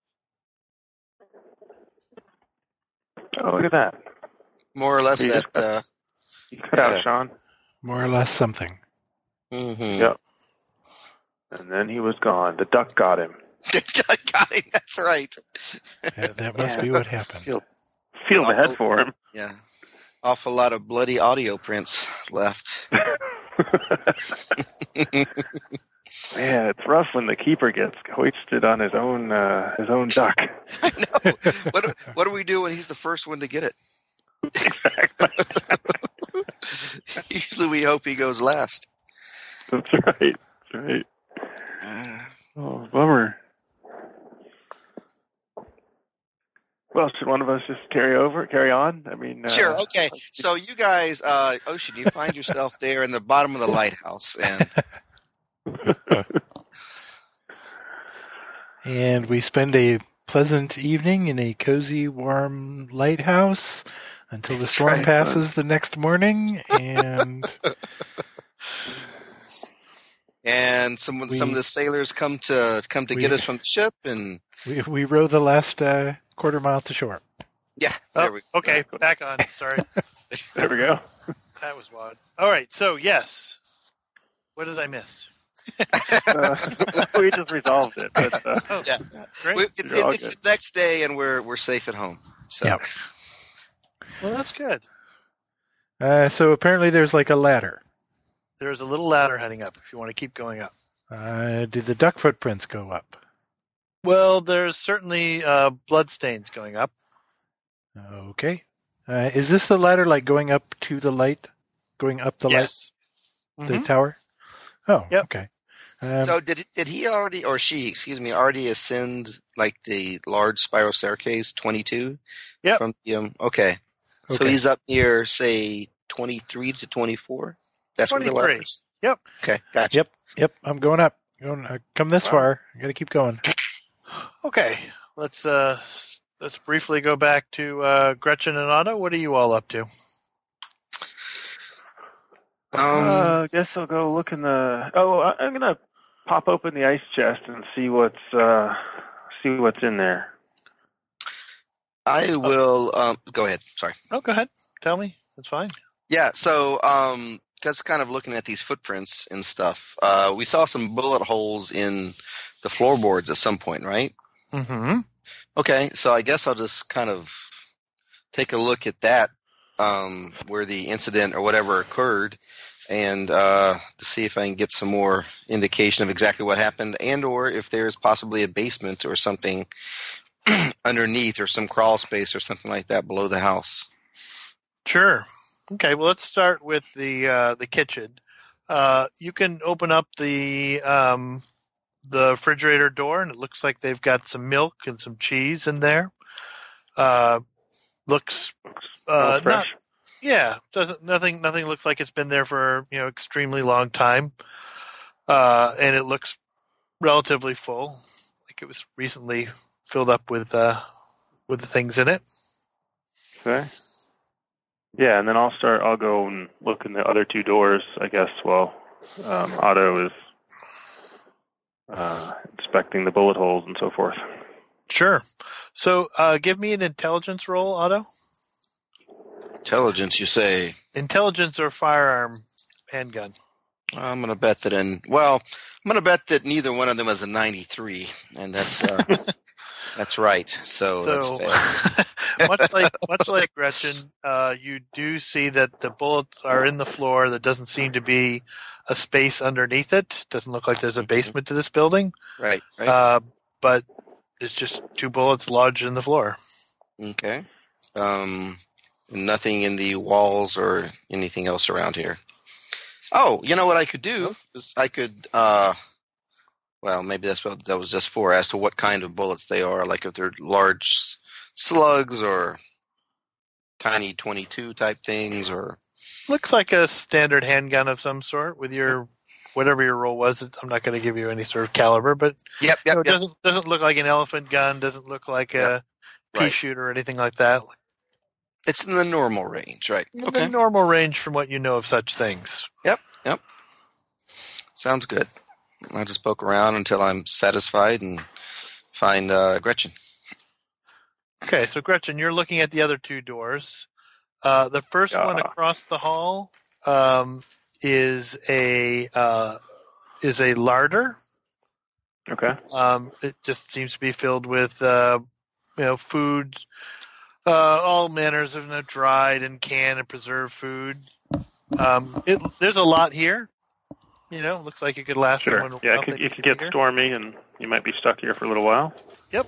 C: Oh, look at that.
D: More or less
C: you cut out, Sean.
A: More or less something.
D: Mm-hmm.
C: Yep. And then he was gone. The duck got him.
D: The duck got him. That's right.
A: That must be what happened.
C: Feel bad for him.
D: Yeah. Awful lot of bloody audio prints left.
C: Yeah, it's rough when the keeper gets hoisted on his own duck.
D: I know. What do we do when he's the first one to get it?
C: Exactly.
D: Usually we hope he goes last.
C: That's right. Oh, bummer. Well, should one of us just carry on? I mean,
D: sure. Okay. So you guys, Ocean, you find yourself there in the bottom of the lighthouse, and
A: and we spend a pleasant evening in a cozy, warm lighthouse until the storm passes the next morning,
D: and some of the sailors come to get us from the ship, and
A: we row the last quarter mile to shore.
D: Yeah.
B: There we go. Okay, back on. Sorry.
C: There we go.
B: That was wild. All right. So yes. What did I miss?
C: We just resolved it. But,
D: yeah.
B: Great.
D: It's the next day, and we're safe at home. So.
A: Yep.
B: Well, that's good.
A: So apparently there's like a ladder.
B: There's a little ladder heading up if you want to keep going up.
A: Do the duck footprints go up?
B: Well, there's certainly bloodstains going up.
A: Okay. Is this the ladder like going up to the light? Going up the light,
B: Yes.
A: the
B: Mhm.
A: tower? Oh,
B: Yep.
A: okay.
D: So did he already, or she, excuse me, already ascend like the large spiral staircase 22?
B: Yep.
D: From the okay. So
A: Okay.
D: he's up near say 23 to 24. That's where the
B: 23.
D: ladder is.
B: Yep.
D: Okay, gotcha.
A: Yep. I'm going up. Come this
B: Wow.
A: far. I got to keep going.
B: Okay. Let's briefly go back to Gretchen and Otto. What are you all up to?
C: I guess I'll go look in the. Oh, I'm gonna pop open the ice chest and see what's in there.
D: I will. Go ahead. Sorry.
B: Oh, go ahead. Tell me. That's fine.
D: Yeah. So, just kind of looking at these footprints and stuff. We saw some bullet holes in the floorboards at some point, right?
B: Mm-hmm.
D: Okay. So I guess I'll just kind of take a look at that, where the incident or whatever occurred, and to see if I can get some more indication of exactly what happened, and or if there's possibly a basement or something underneath, or some crawl space or something like that below the house.
B: Sure. Okay. Well, let's start with the kitchen. You can open up the refrigerator door, and it looks like they've got some milk and some cheese in there. Looks
C: Smells fresh.
B: nothing looks like it's been there for extremely long time, and it looks relatively full, like it was recently filled up with the things in it.
C: Okay. Yeah, and then I'll go and look in the other two doors, I guess, while Otto is inspecting the bullet holes and so forth.
B: Sure. So give me an intelligence roll, Otto.
D: Intelligence, you say?
B: Intelligence or firearm handgun.
D: I'm going to bet that neither one of them is a 93, and that's that's right. So that's fair.
B: much like Gretchen, you do see that the bullets are in the floor. There doesn't seem to be a space underneath it. Doesn't look like there's a basement to this building.
D: Right.
B: But it's just two bullets lodged in the floor.
D: Okay. Nothing in the walls or anything else around here. Oh, you know what I could do is I could, well, maybe that's what that was just for, as to what kind of bullets they are, like if they're large slugs or tiny 22 type things, or...
B: Looks like a standard handgun of some sort with your, whatever your roll was. I'm not going to give you any sort of caliber, but
D: Yep.
B: it doesn't look like an elephant gun, doesn't look like a pea shooter or anything like that.
D: It's in the normal range, right?
B: The normal range from what you know of such things.
D: Yep. Sounds good. I'll just poke around until I'm satisfied and find Gretchen.
B: Okay, so Gretchen, you're looking at the other two doors. The first one across the hall is a larder.
C: Okay.
B: It just seems to be filled with food, all manners of dried and canned and preserved food. There's a lot here. Looks like it could last someone.
C: Yeah, it could get stormy, and you might be stuck here for a little while.
B: Yep.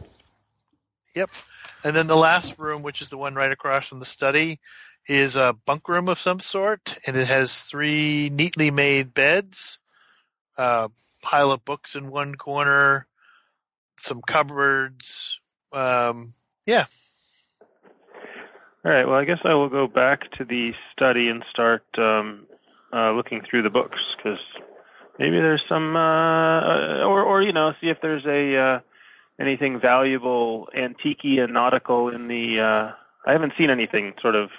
B: And then the last room, which is the one right across from the study, is a bunk room of some sort, and it has 3 neatly made beds, pile of books in one corner, some cupboards. Yeah.
C: All right. Well, I guess I will go back to the study and start looking through the books, because maybe there's some, or see if there's anything valuable, antique and nautical in the. I haven't seen anything sort of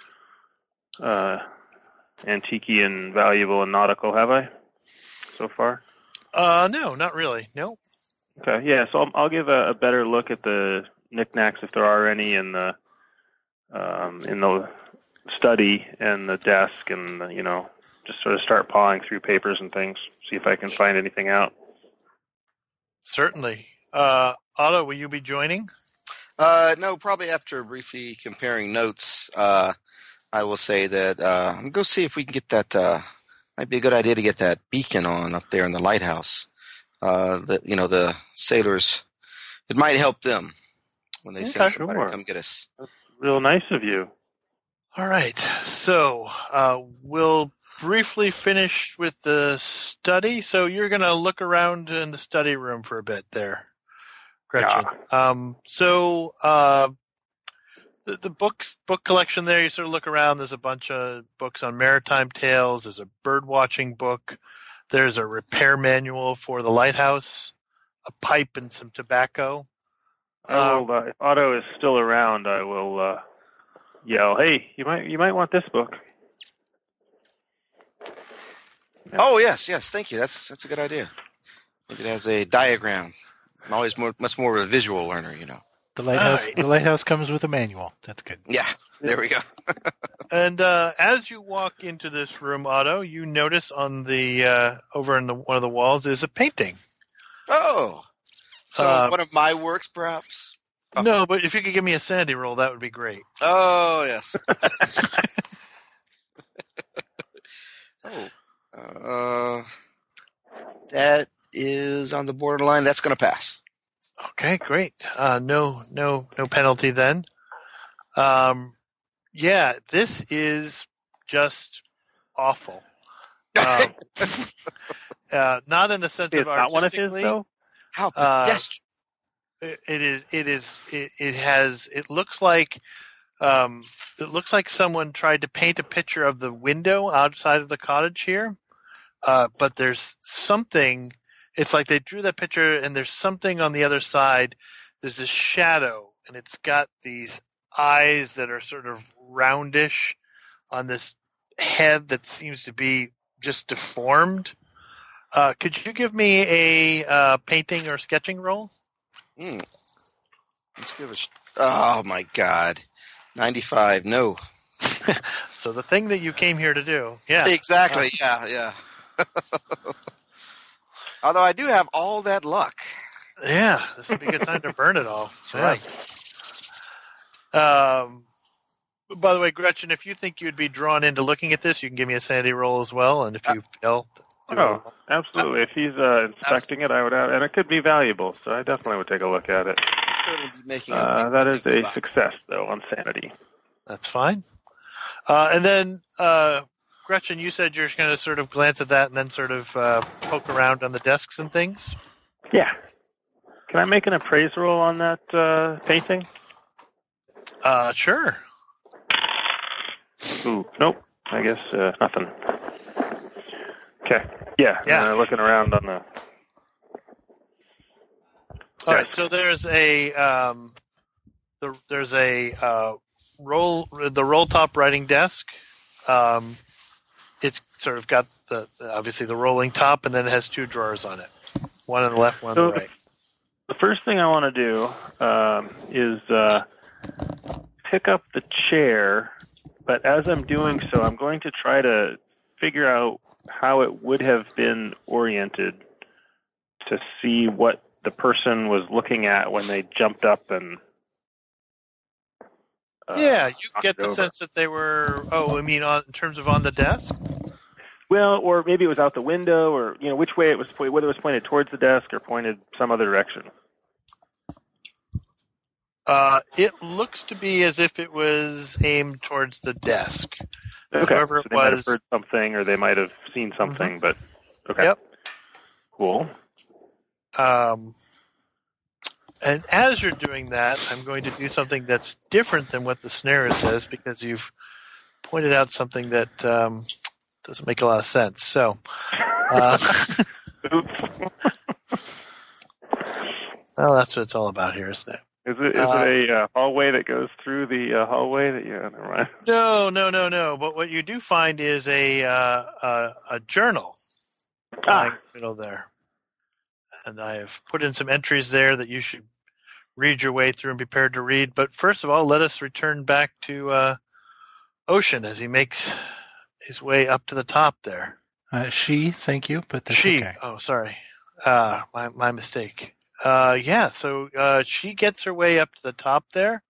C: antique and valuable and nautical, have I? So far?
B: No, not really. No.
C: Okay. Yeah. So I'll give a better look at the knickknacks, if there are any, in the study and the desk, and just sort of start pawing through papers and things, see if I can find anything out.
B: Certainly. Otto, will you be joining?
D: No, probably after briefly comparing notes, I will say that I'm go see if we can get that. Might be a good idea to get that beacon on up there in the lighthouse. The sailors It might help them when they send
C: Okay,
D: somebody
C: sure.
D: to come get us.
C: Real nice of you.
B: All right. So we'll briefly finish with the study. So you're going to look around in the study room for a bit there, Gretchen. So the book collection there, you sort of look around. There's a bunch of books on maritime tales. There's a bird watching book. There's a repair manual for the lighthouse, a pipe, and some tobacco.
C: If Otto is still around, I will yell, "Hey, you might want this book." Yeah.
D: Oh yes, thank you. That's a good idea. I think it has a diagram. I'm always much more of a visual learner, you know.
A: The lighthouse comes with a manual. That's good.
D: Yeah, there we go.
B: And as you walk into this room, Otto, you notice on the over in one of the walls is a painting.
D: Oh, so one of my works, perhaps? Oh.
B: No, but if you could give me a sanity roll, that would be great.
D: Oh yes. That is on the borderline. That's going to pass.
B: Okay, great. No penalty then. Yeah, this is just awful. Not in the sense of
C: not one of his,
B: artistically.
C: though?
D: How pedestrian.
B: It looks like someone tried to paint a picture of the window outside of the cottage here. But there's something. It's like they drew that picture, and there's something on the other side. There's this shadow, and it's got these eyes that are sort of roundish on this head that seems to be just deformed. Could you give me a painting or sketching roll?
D: Let's give it. Oh my God, 95. No.
B: So the thing that you came here to do, yeah,
D: exactly. Yeah. Although I do have all that luck.
B: Yeah, this would be a good time to burn it all. That's right. By the way, Gretchen, if you think you'd be drawn into looking at this, you can give me a sanity roll as well. And if you fail,
C: absolutely. If he's inspecting it, I would, and it could be valuable, so I definitely would take a look at it.
D: Certainly be making
C: that is a success, though, on sanity.
B: That's fine. And then, Gretchen, you said you're going to sort of glance at that and then sort of poke around on the desks and things?
C: Yeah. Can I make an appraise roll on that painting?
B: Sure.
C: Ooh, nope. I guess nothing. Okay. Yeah. Looking around on the.
B: All right. So there's a roll top writing desk. It's sort of got obviously the rolling top, and then it has two drawers on it. One on the left, one on the right.
C: The first thing I want to do is pick up the chair, but as I'm doing so, I'm going to try to figure out how it would have been oriented to see what the person was looking at when they jumped up and
B: you get the sense that they were, in terms of on the desk?
C: Well, or maybe it was out the window, or which way it was, whether it was pointed towards the desk or pointed some other direction.
B: It looks to be as if it was aimed towards the desk.
C: Okay,
B: Whoever
C: so they might have heard something, or they might have seen something, but okay.
B: Yep.
C: Cool.
B: And as you're doing that, I'm going to do something that's different than what the snare says, because you've pointed out something that doesn't make a lot of sense. So, well, that's what it's all about here, isn't it?
C: Is it a hallway that goes through the hallway that you? Never mind.
B: No. But what you do find is a journal in the middle there, and I have put in some entries there that you should read your way through and be prepared to read. But first of all, let us return back to Ocean as he makes his way up to the top there.
A: Thank you, but that's okay.
B: Oh, sorry. My mistake. So she gets her way up to the top there.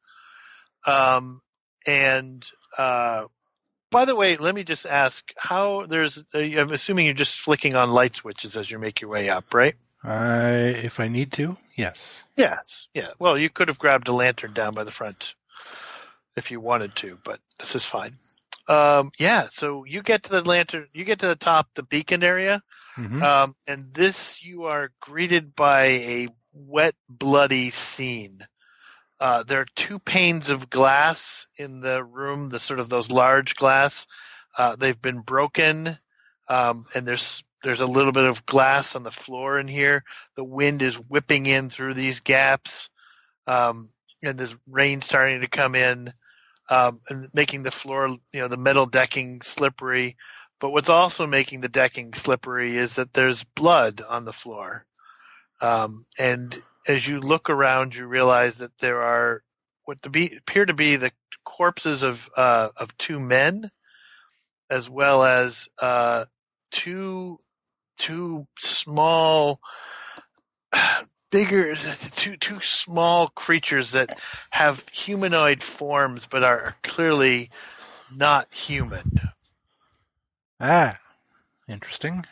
B: And by the way, let me just ask how I'm assuming you're just flicking on light switches as you make your way up, right?
A: If I need to, yes.
B: Yes. Yeah. Well, you could have grabbed a lantern down by the front if you wanted to, but this is fine. Yeah. So you get to the lantern. You get to the top, the beacon area,
A: Hmm.
B: and this you are greeted by a wet, bloody scene. There are two panes of glass in the room, the sort of those large glass. They've been broken, and there's a little bit of glass on the floor in here. The wind is whipping in through these gaps, and there's rain starting to come in, and making the floor, the metal decking slippery. But what's also making the decking slippery is that there's blood on the floor. And as you look around, you realize that there are appear to be the corpses of two men, as well as two small, two small creatures that have humanoid forms but are clearly not human.
A: Ah, interesting.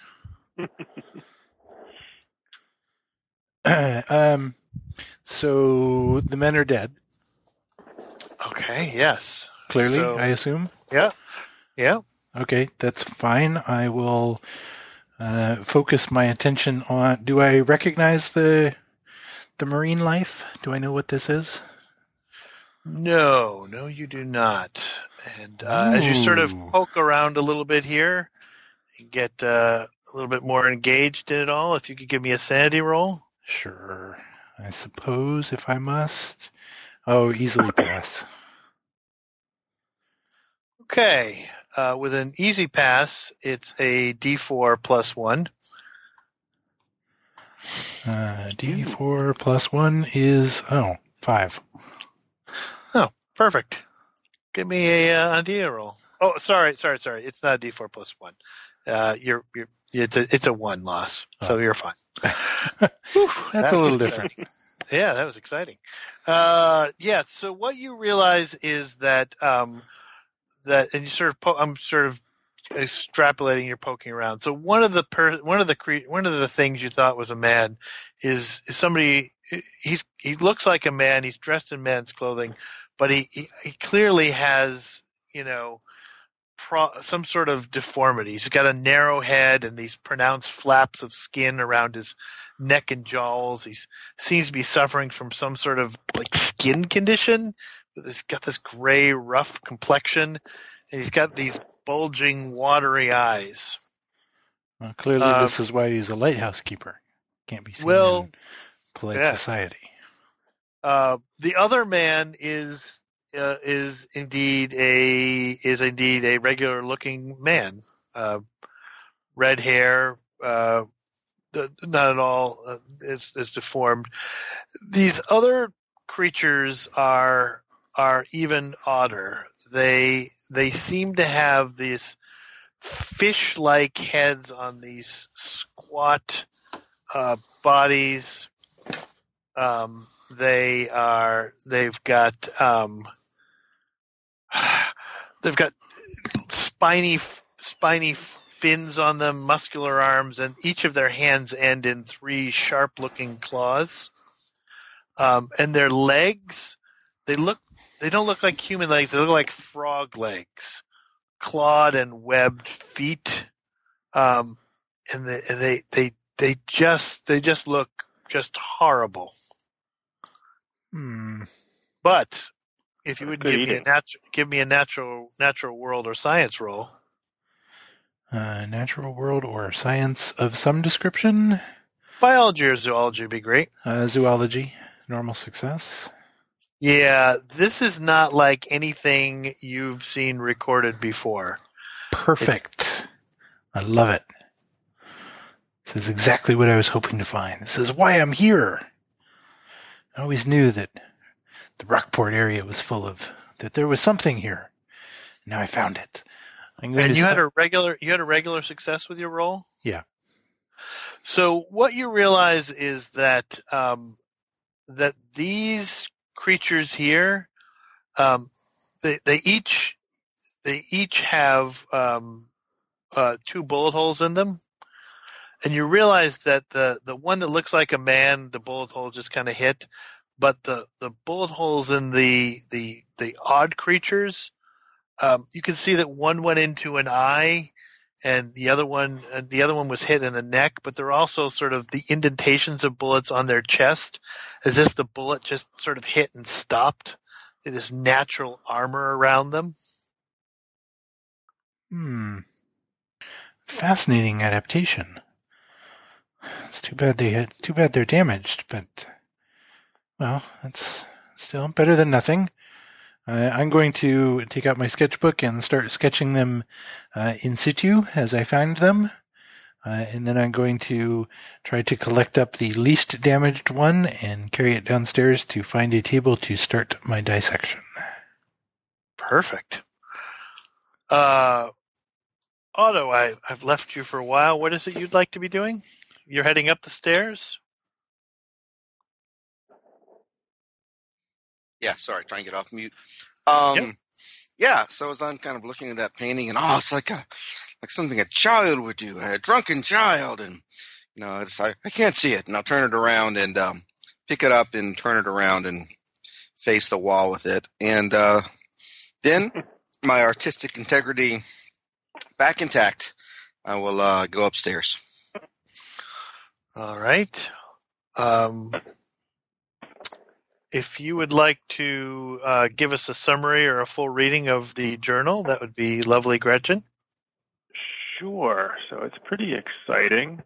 A: So the men are dead,
B: Okay. Yes.
A: clearly,
B: So,
A: I assume.
B: yeah. Yeah.
A: Okay, that's fine. I will focus my attention on. Do I recognize the marine life? Do I know what this is?
B: No, you do not. And as you sort of
A: Ooh.
B: poke around a little bit here and get a little bit more engaged in it all, if you could give me a sanity roll.
A: Sure. I suppose if I must. Oh, easily pass.
B: Okay. With an easy pass, it's a D4 plus 1.
A: D4 plus 1 is 5.
B: Oh, perfect. Give me a idea roll. Oh, sorry. It's not a D4 plus 1. It's a 1 loss, so you're fine. Whew,
A: That's a little different.
B: Yeah, that was exciting. Yeah. So what you realize is that and you sort of I'm sort of extrapolating. You're poking around. So one of the things you thought was a man is somebody. He looks like a man. He's dressed in man's clothing, but he clearly has some sort of deformity. He's got a narrow head and these pronounced flaps of skin around his neck and jowls. He seems to be suffering from some sort of like skin condition. He's got this gray, rough complexion, and he's got these bulging, watery eyes.
A: Well, clearly, this is why he's a lighthouse keeper. Can't be seen in polite society.
B: The other man is indeed a regular looking man. Red hair, not at all is deformed. These other creatures are even odder. They seem to have these fish-like heads on these squat bodies. They've got spiny fins on them, muscular arms, and each of their hands end in 3 sharp-looking claws. And their legs, they don't look like human legs. They look like frog legs, clawed and webbed feet. And they just look just horrible. But if you would give me a natural world or science roll.
A: Natural world or science of some description?
B: Biology or zoology would be great.
A: Zoology, normal success.
B: Yeah, this is not like anything you've seen recorded before.
A: Perfect. I love it. This is exactly what I was hoping to find. This is why I'm here. I always knew that the Rockport area was that there was something here. Now I found it.
B: And you had a regular success with your roll?
A: Yeah.
B: So what you realize is that that these creatures here, they each have 2 bullet holes in them, and you realize that the one that looks like a man, the bullet hole just kind of hit, but the bullet holes in the odd creatures, you can see that one went into an eye, and the other one was hit in the neck. But there are also sort of the indentations of bullets on their chest, as if the bullet just sort of hit and stopped. This natural armor around them.
A: Fascinating adaptation. It's too bad they're damaged, but well, that's still better than nothing. I'm going to take out my sketchbook and start sketching them in situ as I find them. And then I'm going to try to collect up the least damaged one and carry it downstairs to find a table to start my dissection.
B: Perfect. Otto, I've left you for a while. What is it you'd like to be doing? You're heading up the stairs?
D: Yeah, sorry, trying to get off mute.
B: Yep.
D: Yeah, so I was on kind of looking at that painting, and it's like something a child would do, a drunken child, and I can't see it, and I'll turn it around and pick it up and turn it around and face the wall with it, and then my artistic integrity back intact, I will go upstairs.
B: All right. If you would like to give us a summary or a full reading of the journal, that would be lovely, Gretchen.
C: Sure. So it's pretty exciting.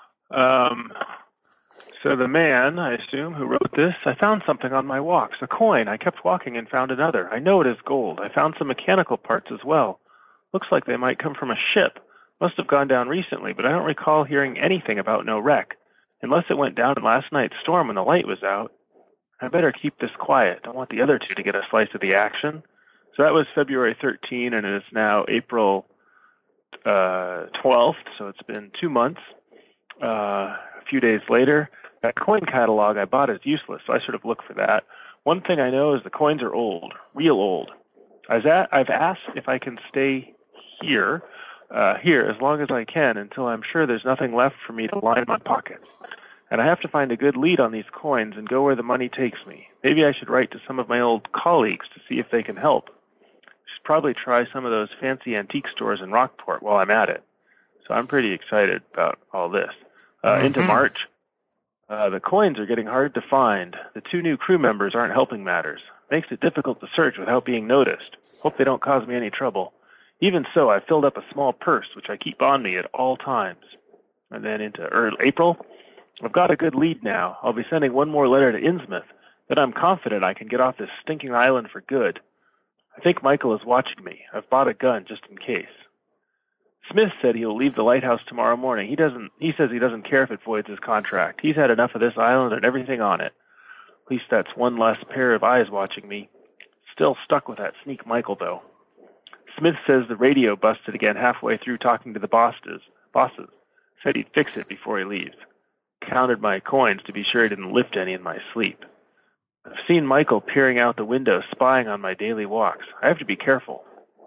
C: So the man, I assume, who wrote this, I found something on my walks, a coin. I kept walking and found another. I know it is gold. I found some mechanical parts as well. Looks like they might come from a ship. Must have gone down recently, but I don't recall hearing anything about no wreck, unless it went down in last night's storm when the light was out. I better keep this quiet. Don't want the other two to get a slice of the action. So that was February 13, and it is now April 12th, so it's been 2 months. A few days later, that coin catalog I bought is useless, so I sort of look for that. One thing I know is the coins are old, real old. I've asked if I can stay here as long as I can until I'm sure there's nothing left for me to line my pockets. And I have to find a good lead on these coins and go where the money takes me. Maybe I should write to some of my old colleagues to see if they can help. Should probably try some of those fancy antique stores in Rockport while I'm at it. So I'm pretty excited about all this. Into March, the coins are getting hard to find. The 2 new crew members aren't helping matters. Makes it difficult to search without being noticed. Hope they don't cause me any trouble. Even so, I filled up a small purse, which I keep on me at all times. And then into April, I've got a good lead now. I'll be sending one more letter to Innsmouth. Then I'm confident I can get off this stinking island for good. I think Michael is watching me. I've bought a gun just in case. Smith said he'll leave the lighthouse tomorrow morning. He says he doesn't care if it voids his contract. He's had enough of this island and everything on it. At least that's one less pair of eyes watching me. Still stuck with that sneak Michael, though. Smith says the radio busted again halfway through talking to the bosses. Said he'd fix it before he leaves. Counted my coins to be sure I didn't lift any in my sleep. I've seen Michael peering out the window, spying on my daily walks. I have to be careful.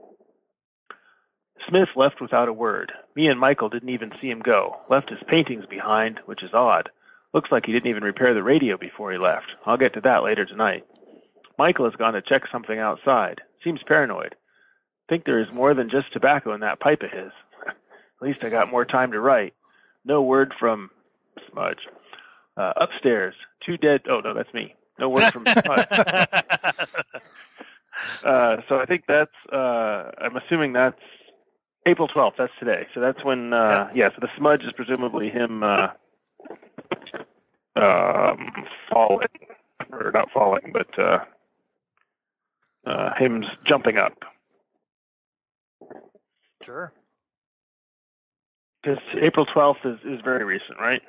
C: Smith left without a word. Me and Michael didn't even see him go. Left his paintings behind, which is odd. Looks like he didn't even repair the radio before he left. I'll get to that later tonight. Michael has gone to check something outside. Seems paranoid. Think there is more than just tobacco in that pipe of his. At least I got more time to write. No word from Smudge. Upstairs, 2 dead. Oh, no, that's me. No word from Smudge. So I think that's, I'm assuming that's April 12th. That's today. So that's when, so the Smudge is presumably him falling. Or not falling, but him jumping up.
B: Sure.
C: Because April 12th is very recent, right?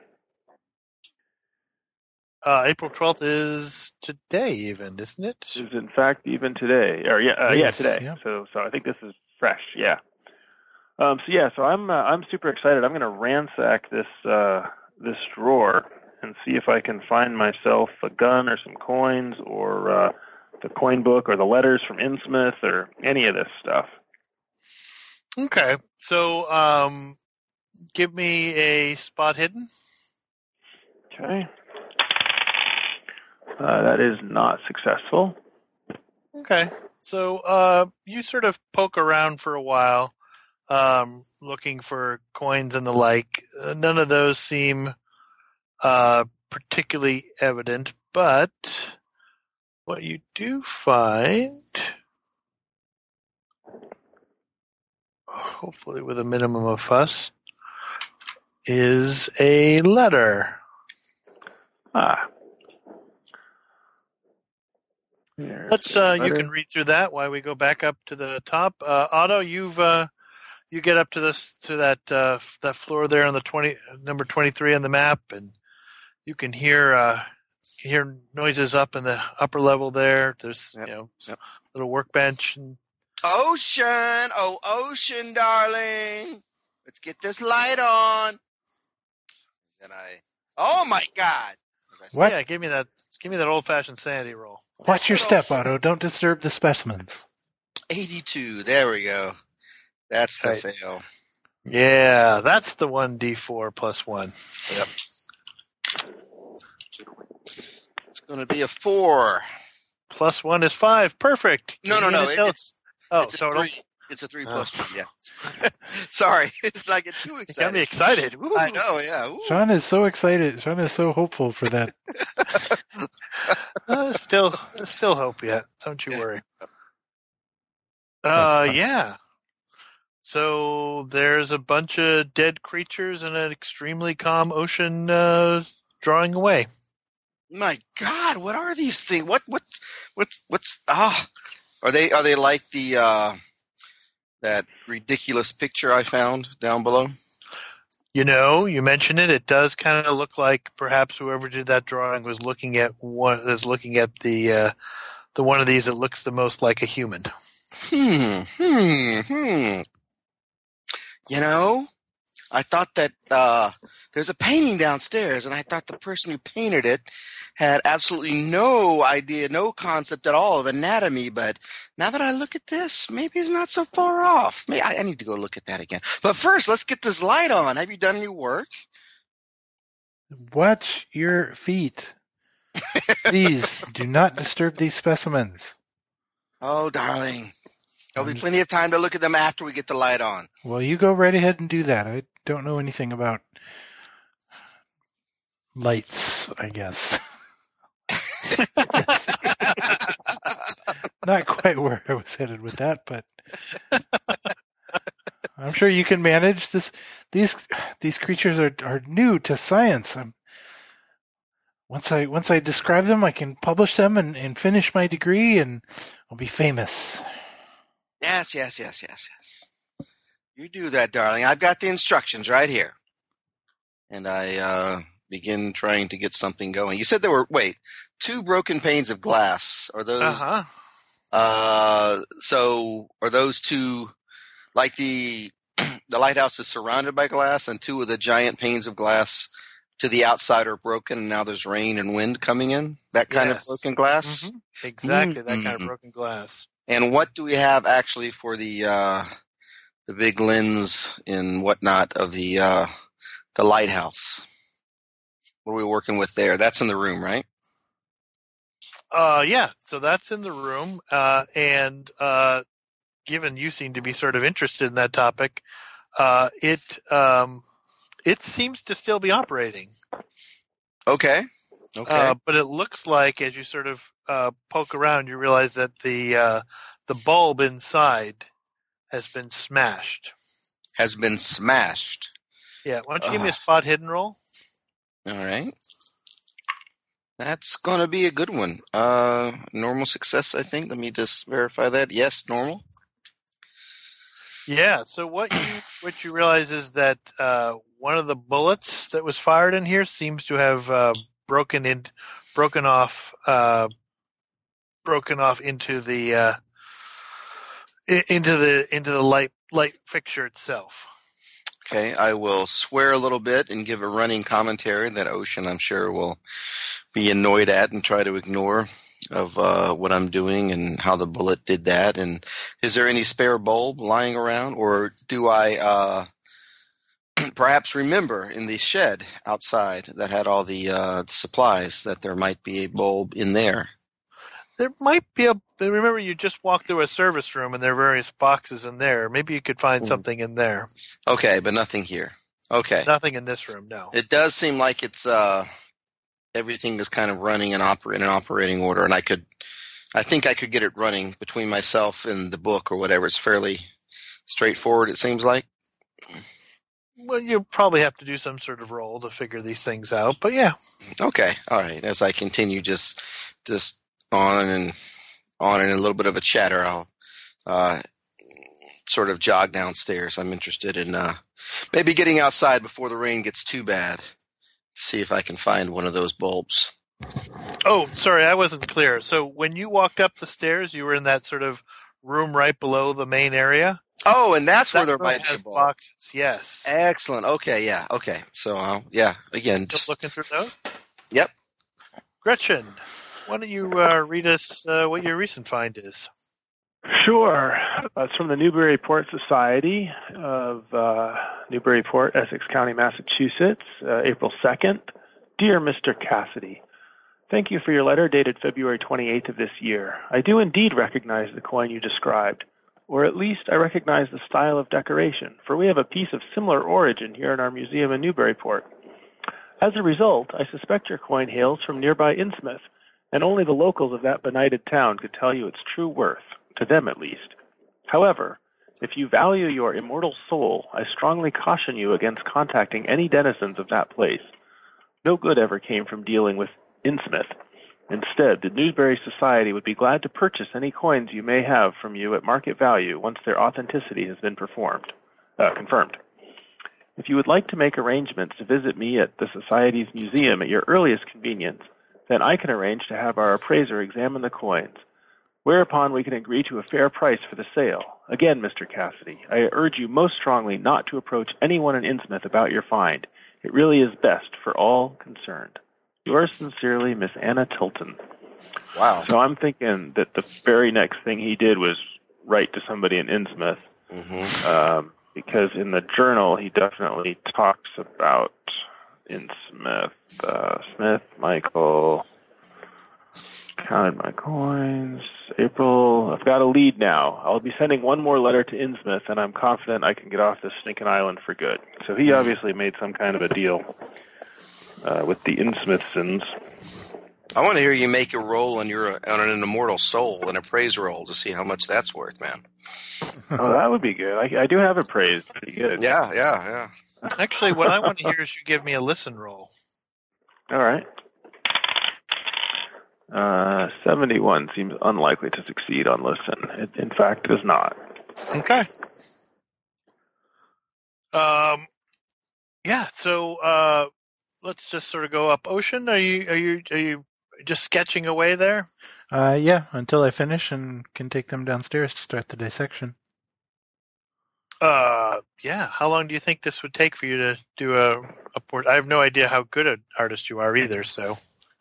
B: April 12th is today, even, isn't it?
C: Is in fact even today, or today. Yeah. So I think this is fresh. Yeah. So I'm super excited. I'm going to ransack this drawer and see if I can find myself a gun or some coins or the coin book or the letters from Innsmouth or any of this stuff.
B: Okay. So give me a spot hidden.
C: Okay. That is not successful.
B: Okay. So you sort of poke around for a while, looking for coins and the like. None of those seem particularly evident, but what you do find, hopefully with a minimum of fuss, is a letter.
C: Here's
B: You can read through that while we go back up to the top. Otto, you get up to that floor there on the number 23 on the map, and you can hear noises up in the upper level there. There's little workbench. And
D: Ocean, oh Ocean, darling, let's get this light on. And oh my God!
A: What?
B: Yeah, give me that old-fashioned sanity roll.
A: Watch your step, Otto. Don't disturb the specimens.
D: 82. There we go. That's the fail.
B: Yeah, that's the 1d4 plus 1. Yep.
D: It's going to be a 4.
B: Plus 1 is 5. Perfect.
D: No. It's a
B: total.
D: 3. It's a 3 plus 1. Yeah. Sorry, I get too excited.
B: You got me excited. Woo.
D: I know. Yeah. Ooh.
A: Sean is so excited. Sean is so hopeful for that.
B: Still hope yet. Don't you worry. Yeah. So there's a bunch of dead creatures and an extremely calm ocean drawing away.
D: My God, what are these things? What's are they like the that ridiculous picture I found down below?
B: You mentioned it. It does kind of look like perhaps whoever did that drawing was looking at the one of these that looks the most like a human.
D: I thought that there's a painting downstairs, and I thought the person who painted it had absolutely no idea, no concept at all of anatomy. But now that I look at this, maybe it's not so far off. Maybe I need to go look at that again. But first, let's get this light on. Have you done any work?
A: Watch your feet. Please do not disturb these specimens.
D: Oh, darling. There'll be plenty of time to look at them after we get the light on.
A: Well, you go right ahead and do that. I don't know anything about lights, I guess. Not quite where I was headed with that, but I'm sure you can manage this. These creatures are new to science. Once I describe them, I can publish them and finish my degree, and I'll be famous.
D: Yes. You do that, darling. I've got the instructions right here. And I begin trying to get something going. You said there were, 2 broken panes of glass. Are those? So are those 2, like the lighthouse is surrounded by glass, and 2 of the giant panes of glass to the outside are broken, and now there's rain and wind coming in? That kind of broken glass?
B: Mm-hmm. Exactly, that kind of broken glass.
D: And what do we have actually for the big lens and whatnot of the lighthouse? What are we working with there? That's in the room, right?
B: Yeah. So that's in the room, and given you seem to be sort of interested in that topic, it seems to still be operating.
D: Okay.
B: But it looks like as you sort of poke around, you realize that the bulb inside has been smashed. Yeah. Why don't you give me a spot hidden roll?
D: All right. That's going to be a good one. Normal success, I think. Let me just verify that. Yes, normal.
B: Yeah. So what you realize is that one of the bullets that was fired in here seems to have broken off into the light fixture itself.
D: Okay, I will swear a little bit and give a running commentary that Ocean, I'm sure, will be annoyed at and try to ignore of what I'm doing and how the bullet did that. And is there any spare bulb lying around, or do I perhaps remember in the shed outside that had all the supplies that there might be a bulb in there.
B: There might be remember you just walked through a service room and there are various boxes in there. Maybe you could find something in there.
D: Okay, but nothing here. Okay.
B: Nothing in this room, no.
D: It does seem like it's everything is kind of running and in an operating order, and I think I could get it running between myself and the book or whatever. It's fairly straightforward, it seems like.
B: Well, you probably have to do some sort of roll to figure these things out, but yeah.
D: Okay, all right. As I continue just on and a little bit of a chatter, I'll sort of jog downstairs. I'm interested in maybe getting outside before the rain gets too bad. See if I can find one of those bulbs.
B: Oh, sorry, I wasn't clear. So when you walked up the stairs, you were in that sort of room right below the main area?
D: Oh, and that's where there might be a bulb.
B: Boxes, yes.
D: Excellent. Okay, yeah. Okay. So, again, just
B: looking through those?
D: Yep.
B: Gretchen, why don't you read us what your recent find is?
C: Sure. It's from the Newburyport Society of Newburyport, Essex County, Massachusetts, April 2nd. Dear Mr. Cassidy, thank you for your letter dated February 28th of this year. I do indeed recognize the coin you described, or at least I recognize the style of decoration, for we have a piece of similar origin here in our museum in Newburyport. As a result, I suspect your coin hails from nearby Innsmouth, and only the locals of that benighted town could tell you its true worth, to them at least. However, if you value your immortal soul, I strongly caution you against contacting any denizens of that place. No good ever came from dealing with Innsmouth. Instead, the Newbury Society would be glad to purchase any coins you may have from you at market value once their authenticity has been confirmed. If you would like to make arrangements to visit me at the Society's museum at your earliest convenience, then I can arrange to have our appraiser examine the coins, whereupon we can agree to a fair price for the sale. Again, Mr. Cassidy, I urge you most strongly not to approach anyone in Innsmouth about your find. It really is best for all concerned. Yours sincerely, Miss Anna Tilton.
D: Wow.
C: So I'm thinking that the very next thing he did was write to somebody in Innsmouth, because in the journal he definitely talks about Innsmouth. Smith, Michael, counted my coins. April, I've got a lead now. I'll be sending one more letter to Innsmouth, and I'm confident I can get off this stinking island for good. So he obviously made some kind of a deal with the Innsmouthsons.
D: I want to hear you make a roll on an immortal soul, an appraise roll, to see how much that's worth, man.
C: Oh, that would be good. I do have appraised pretty good.
D: Yeah.
B: Actually, what I want to hear is you give me a listen roll.
C: All right. 71 seems unlikely to succeed on listen. It, in fact, does not.
B: Okay. Yeah. So let's just sort of go up. Ocean, are you just sketching away there?
A: Yeah, until I finish and can take them downstairs to start the dissection.
B: Yeah. How long do you think this would take for you to do a port? I have no idea how good an artist you are either. So.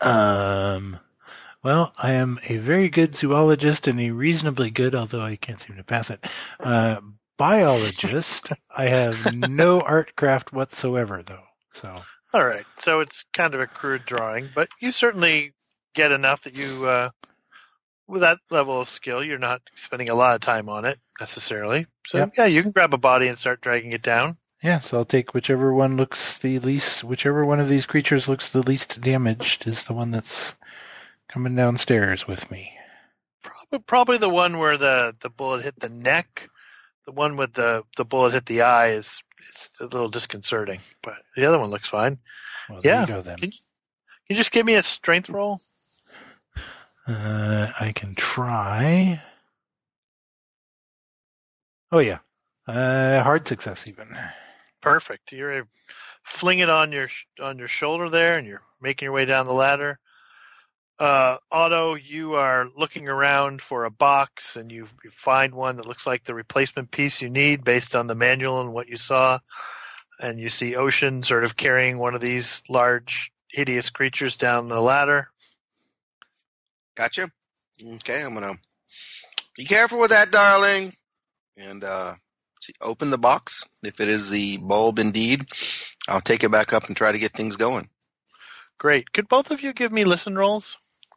A: Well, I am a very good zoologist and a reasonably good, although I can't seem to pass it, biologist. I have no art craft whatsoever, though. So.
B: All right. So it's kind of a crude drawing, but you certainly get enough that you, with that level of skill, you're not spending a lot of time on it necessarily. So yeah, you can grab a body and start dragging it down.
A: Yeah, so I'll take whichever one of these creatures looks the least damaged is the one that's coming downstairs with me.
B: Probably the one where the bullet hit the neck. The one with the bullet hit the eye is a little disconcerting, but the other one looks fine.
A: Well, there you go then.
B: Can you just give me a strength roll?
A: I can try. Oh yeah, hard success even.
B: Perfect. You're fling it on your shoulder there, and you're making your way down the ladder. Otto, you are looking around for a box, and you find one that looks like the replacement piece you need based on the manual and what you saw. And you see Ocean sort of carrying one of these large, hideous creatures down the ladder.
D: Gotcha. Okay, I'm going to be careful with that, darling. And See, open the box. If it is the bulb indeed, I'll take it back up and try to get things going.
B: Great. Could both of you give me listen rolls?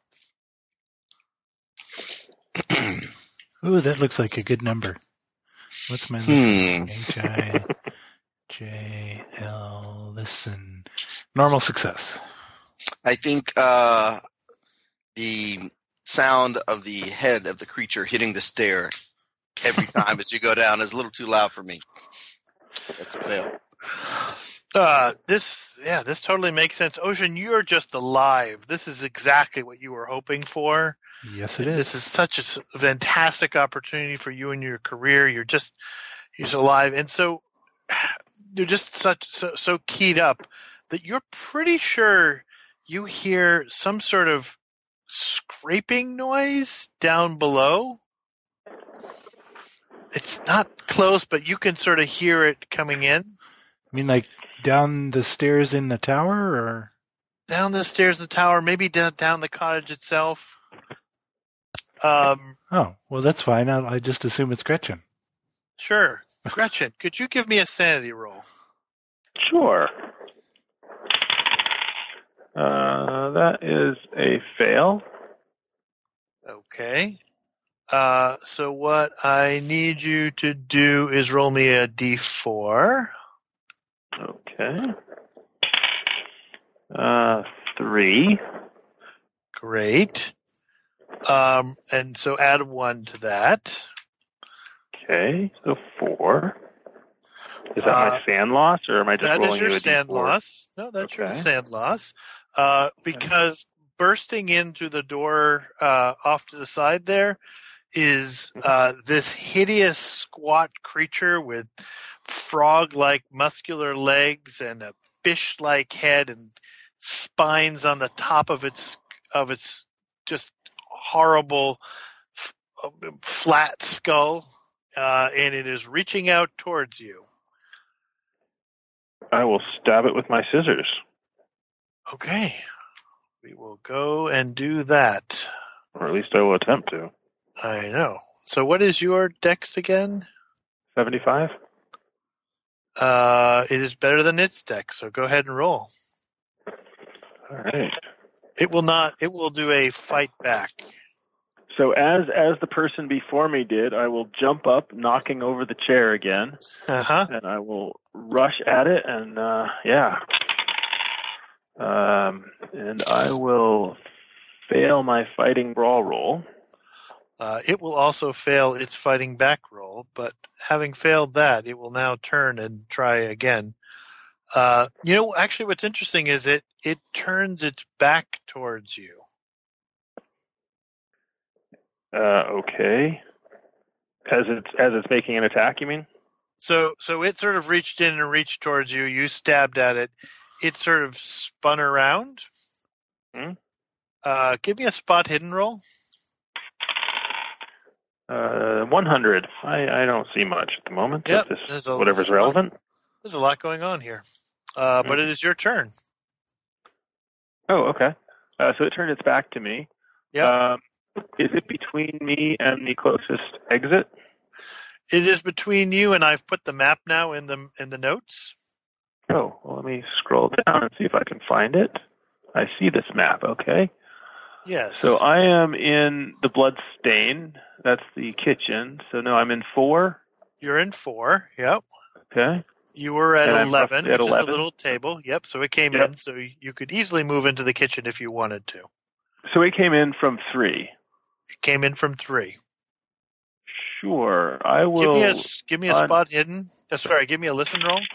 A: Ooh, that looks like a good number. What's my listen? H-I-J-L, listen. Normal success.
D: I think the sound of the head of the creature hitting the stair every time as you go down is a little too loud for me. That's a fail.
B: This totally makes sense. Ocean, you're just alive. This is exactly what you were hoping for.
A: Yes, it is.
B: This is such a fantastic opportunity for you in your career. You're alive, and so you're just so keyed up that you're pretty sure you hear some sort of scraping noise down below. It's not close, but you can sort of hear it coming in.
A: I mean, like down the stairs in the tower, or
B: down the stairs in the tower, maybe down the cottage itself.
A: Oh, well, that's fine. I just assume it's Gretchen.
B: Sure. Gretchen, could you give me a sanity roll?
C: Sure. That is a fail.
B: Okay. So what I need you to do is roll me a d4.
C: Okay. 3.
B: Great. And so add 1 to that.
C: Okay, so 4. Is that my sand loss, or am I just rolling you a D4?
B: That is your sand loss. No, that's your sand loss. Because bursting in through the door off to the side there is this hideous squat creature with frog-like muscular legs and a fish-like head and spines on the top of its just horrible flat skull, and it is reaching out towards you.
C: I will stab it with my scissors.
B: Okay. We will go and do that.
C: Or at least I will attempt to.
B: I know. So what is your dex again?
C: 75?
B: It is better than its dex, so go ahead and roll.
C: All right.
B: It will do a fight back.
C: So as the person before me did, I will jump up, knocking over the chair again.
B: Uh-huh.
C: And I will rush at it, and and I will fail my fighting brawl roll.
B: It will also fail its fighting back roll, but having failed that, it will now turn and try again. Actually what's interesting is it turns its back towards you.
C: Okay. As it's making an attack, you mean?
B: So it sort of reached in and reached towards you. You stabbed at it. It sort of spun around. Give me a spot hidden roll.
C: 100. I don't see much at the moment.
B: Yep,
C: Whatever's relevant.
B: There's a lot going on here. But it is your turn.
C: Oh, okay. So it turned its back to me.
B: Yeah.
C: Is it between me and the closest exit?
B: It is between you, and I've put the map now in the notes.
C: Oh, well, let me scroll down and see if I can find it. I see this map, okay.
B: Yes.
C: So I am in the Bloodstain. That's the kitchen. So no, I'm in 4.
B: You're in 4, yep.
C: Okay.
B: You were at 11,
C: at
B: which
C: 11?
B: is a little table. Yep, so it came in, so you could easily move into the kitchen if you wanted to.
C: So it came in from 3.
B: It came in from 3.
C: Sure. I will...
B: Give me a spot hidden. Sorry, give me a listen roll.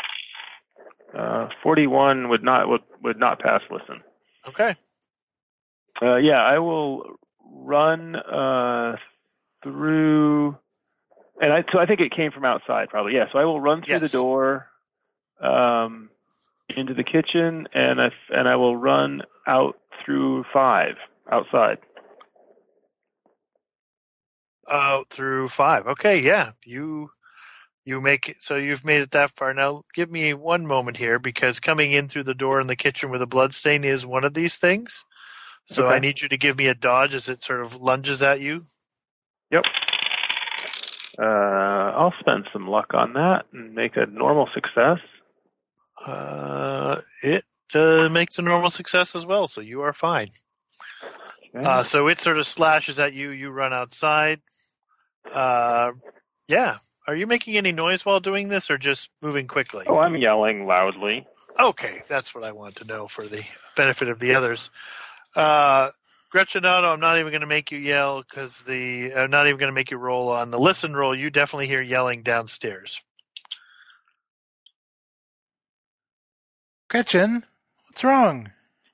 C: 41 would not pass listen.
B: Okay.
C: I will run through, and I think it came from outside probably. Yeah, so I will run through the door into the kitchen, and I will run out through 5 outside.
B: Through 5. Okay, yeah. You make it, so you've made it that far. Now give me one moment here, because coming in through the door in the kitchen with a bloodstain is one of these things. So
C: okay.
B: I need you to give me a dodge as it sort of lunges at you.
C: Yep. I'll spend some luck on that and make a normal success.
B: It makes a normal success as well, so you are fine.
C: Okay.
B: So it sort of slashes at you. You run outside. Yeah. Are you making any noise while doing this, or just moving quickly?
C: Oh, I'm yelling loudly.
B: Okay, that's what I wanted to know for the benefit of the others. Gretchinato, I'm not even going to make you yell because I'm not even going to make you roll on the listen roll. You definitely hear yelling downstairs.
A: Gretchen, what's wrong?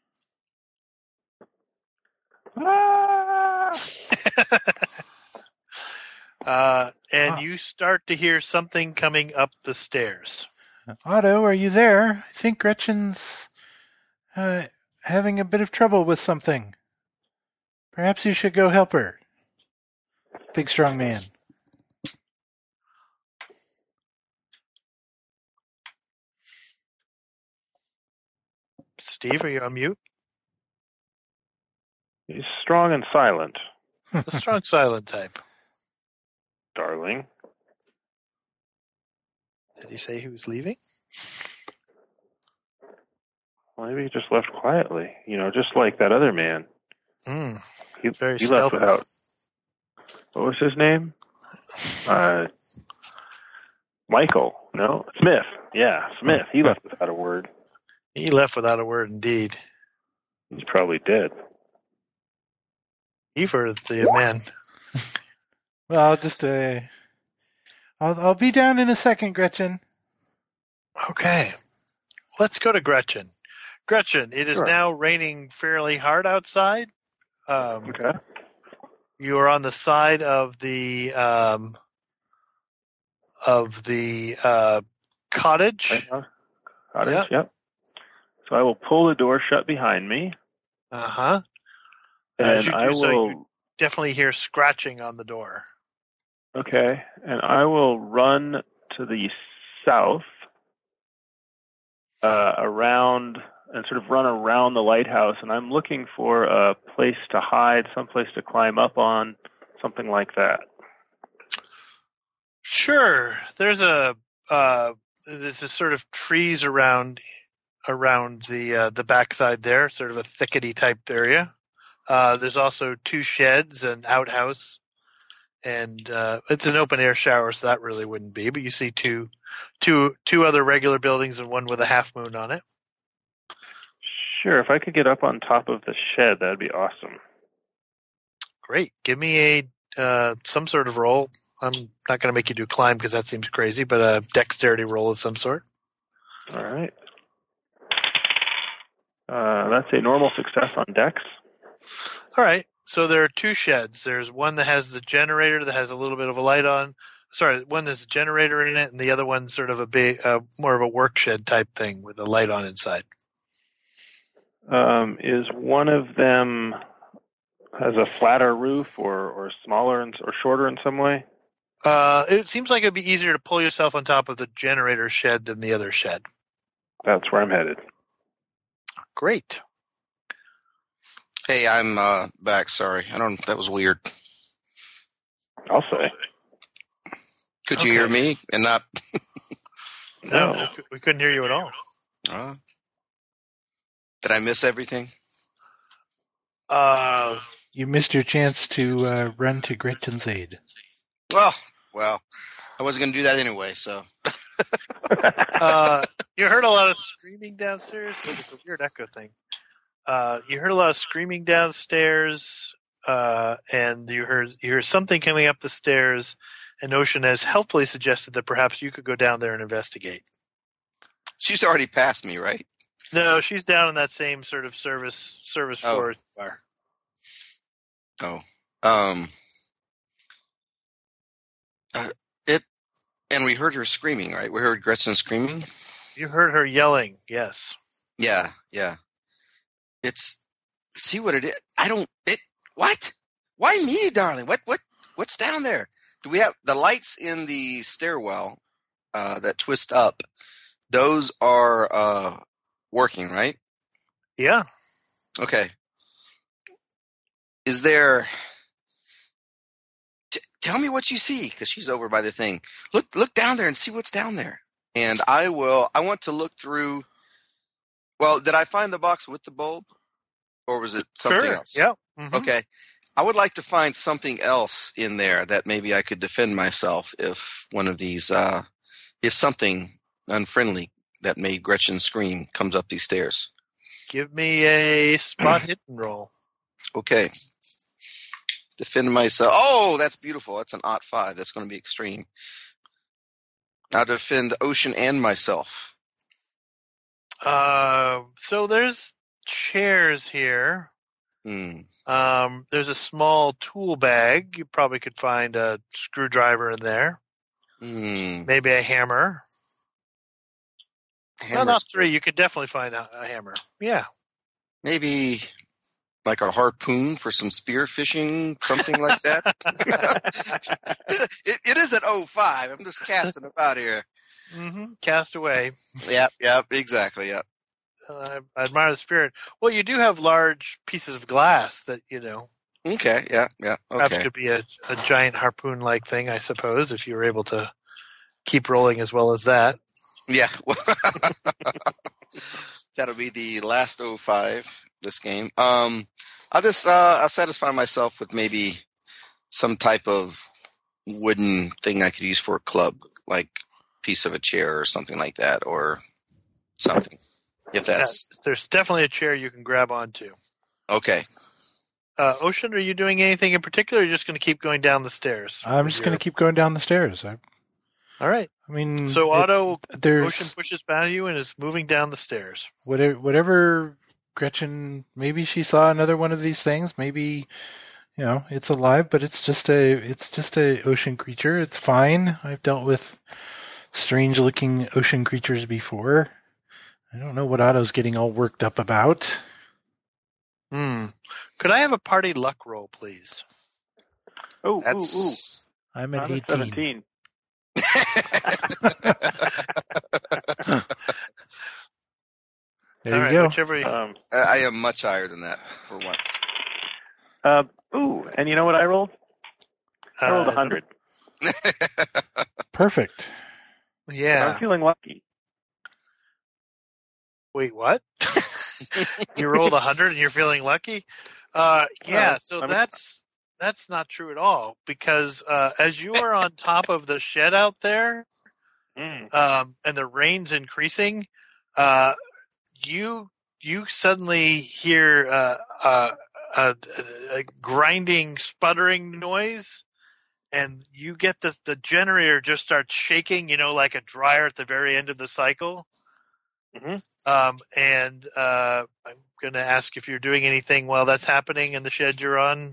B: And you start to hear something coming up the stairs.
A: Otto, are you there? I think Gretchen's having a bit of trouble with something. Perhaps you should go help her. Big strong man.
B: Steve, are you on mute?
C: He's strong and silent,
B: The strong silent type.
C: darling.
B: Did he say he was leaving?
C: Well, maybe he just left quietly. Just like that other man. He
B: Very
C: left
B: stealthy.
C: without. What was his name? Michael. No, Smith. Yeah, Smith. He left without a word.
B: He left without a word, indeed.
C: He's probably dead.
B: Ever the man.
A: Well, I'll be down in a second, Gretchen.
B: Okay. Let's go to Gretchen. Gretchen, it is
C: Sure.
B: now raining fairly hard outside.
C: Okay.
B: You are on the side of the cottage.
C: Cottage. Yep. So I will pull the door shut behind me,
B: Uh-huh.
C: and
B: As you do
C: I
B: so,
C: will.
B: you definitely hear scratching on the door.
C: Okay, and I will run to the south, around, and sort of run around the lighthouse, and I'm looking for a place to hide, some place to climb up on, something like that.
B: Sure. There's this sort of trees around the backside there, sort of a thickety type area. There's also 2 sheds, an outhouse, and it's an open air shower, so that really wouldn't be. But you see two other regular buildings and one with a half moon on it.
C: Sure, if I could get up on top of the shed, that'd be awesome.
B: Great. Give me a some sort of roll. I'm not going to make you do climb because that seems crazy, but a dexterity roll of some sort.
C: All right. That's a normal success on Dex.
B: All right. So there are 2 sheds. There's one that has the generator that has a little bit of a light on. Sorry, one has a generator in it, and the other one's sort of a big, more of a work shed type thing with a light on inside.
C: Is one of them has a flatter roof or smaller or shorter in some way?
B: It seems like it'd be easier to pull yourself on top of the generator shed than the other shed.
C: That's where I'm headed.
B: Great.
D: Hey, I'm back. Sorry, that was weird.
C: I'll say.
D: Could you hear me and not?
B: No, we couldn't hear you at all.
D: Did I miss everything?
A: You missed your chance to run to Gretchen's aid.
D: Well, I wasn't going to do that anyway, so.
B: You heard a lot of screaming downstairs. It's a weird echo thing. You heard a lot of screaming downstairs, and you hear something coming up the stairs, and Ocean has helpfully suggested that perhaps you could go down there and investigate.
D: She's already passed me, right?
B: No, she's down in that same sort of service floor as you are.
D: And we heard her screaming, right? We heard Gretchen screaming.
B: You heard her yelling, yes.
D: Yeah. See what it is? What? Why me, darling? What's down there? Do we have the lights in the stairwell, that twist up? Those are, working, right?
B: Yeah.
D: Okay. Is there, tell me what you see, because she's over by the thing. Look down there and see what's down there. And I want to look through. Well, did I find the box with the bulb, or was it something else?
B: Yeah. Mm-hmm.
D: Okay. I would like to find something else in there that maybe I could defend myself if one of these, if something unfriendly that made Gretchen scream comes up these stairs.
B: Give me a spot hidden roll.
D: Okay. Defend myself. Oh, that's beautiful. That's an odd 5. That's going to be extreme. I'll defend Ocean and myself.
B: So there's chairs here. There's a small tool bag. You probably could find a screwdriver in there. Maybe a hammer. No, not 3. You could definitely find a hammer. Yeah.
D: Maybe like a harpoon for some spear fishing, something like that. It is at 05. I'm just casting about here.
B: Mm-hmm. Cast away.
D: Yep, exactly, yep.
B: I admire the spirit. Well, you do have large pieces of glass that,
D: Okay, yeah, okay.
B: Perhaps could be a giant harpoon-like thing, I suppose, if you were able to keep rolling as well as that.
D: Yeah. That'll be the last 05, this game. I'll just I'll satisfy myself with maybe some type of wooden thing I could use for a club, like piece of a chair or something like that, or something. If that's
B: there's definitely a chair you can grab onto.
D: Okay.
B: Ocean, are you doing anything in particular, or are you just going to keep going down the stairs?
A: I'm just going to keep going down the stairs.
B: All right.
A: I mean,
B: so Ocean pushes by you and is moving down the stairs.
A: Whatever Gretchen, maybe she saw another one of these things. Maybe, it's alive, but it's just a ocean creature. It's fine. I've dealt with strange looking ocean creatures before. I don't know what Otto's getting all worked up about.
B: Could I have a party luck roll, please?
C: Ooh.
A: I'm at 18.
C: 17.
A: There you go.
B: Whichever
D: I am much higher than that for once.
C: And you know what I rolled? I rolled 100.
A: Perfect.
B: Yeah.
C: I'm feeling lucky.
B: Wait, what? You rolled 100 and you're feeling lucky? So that's not true at all, because as you are on top of the shed out there, and the rain's increasing, you suddenly hear a grinding, sputtering noise, and you get the generator just starts shaking, like a dryer at the very end of the cycle.
C: Mm-hmm.
B: And I'm going to ask if you're doing anything while that's happening in the shed you're on.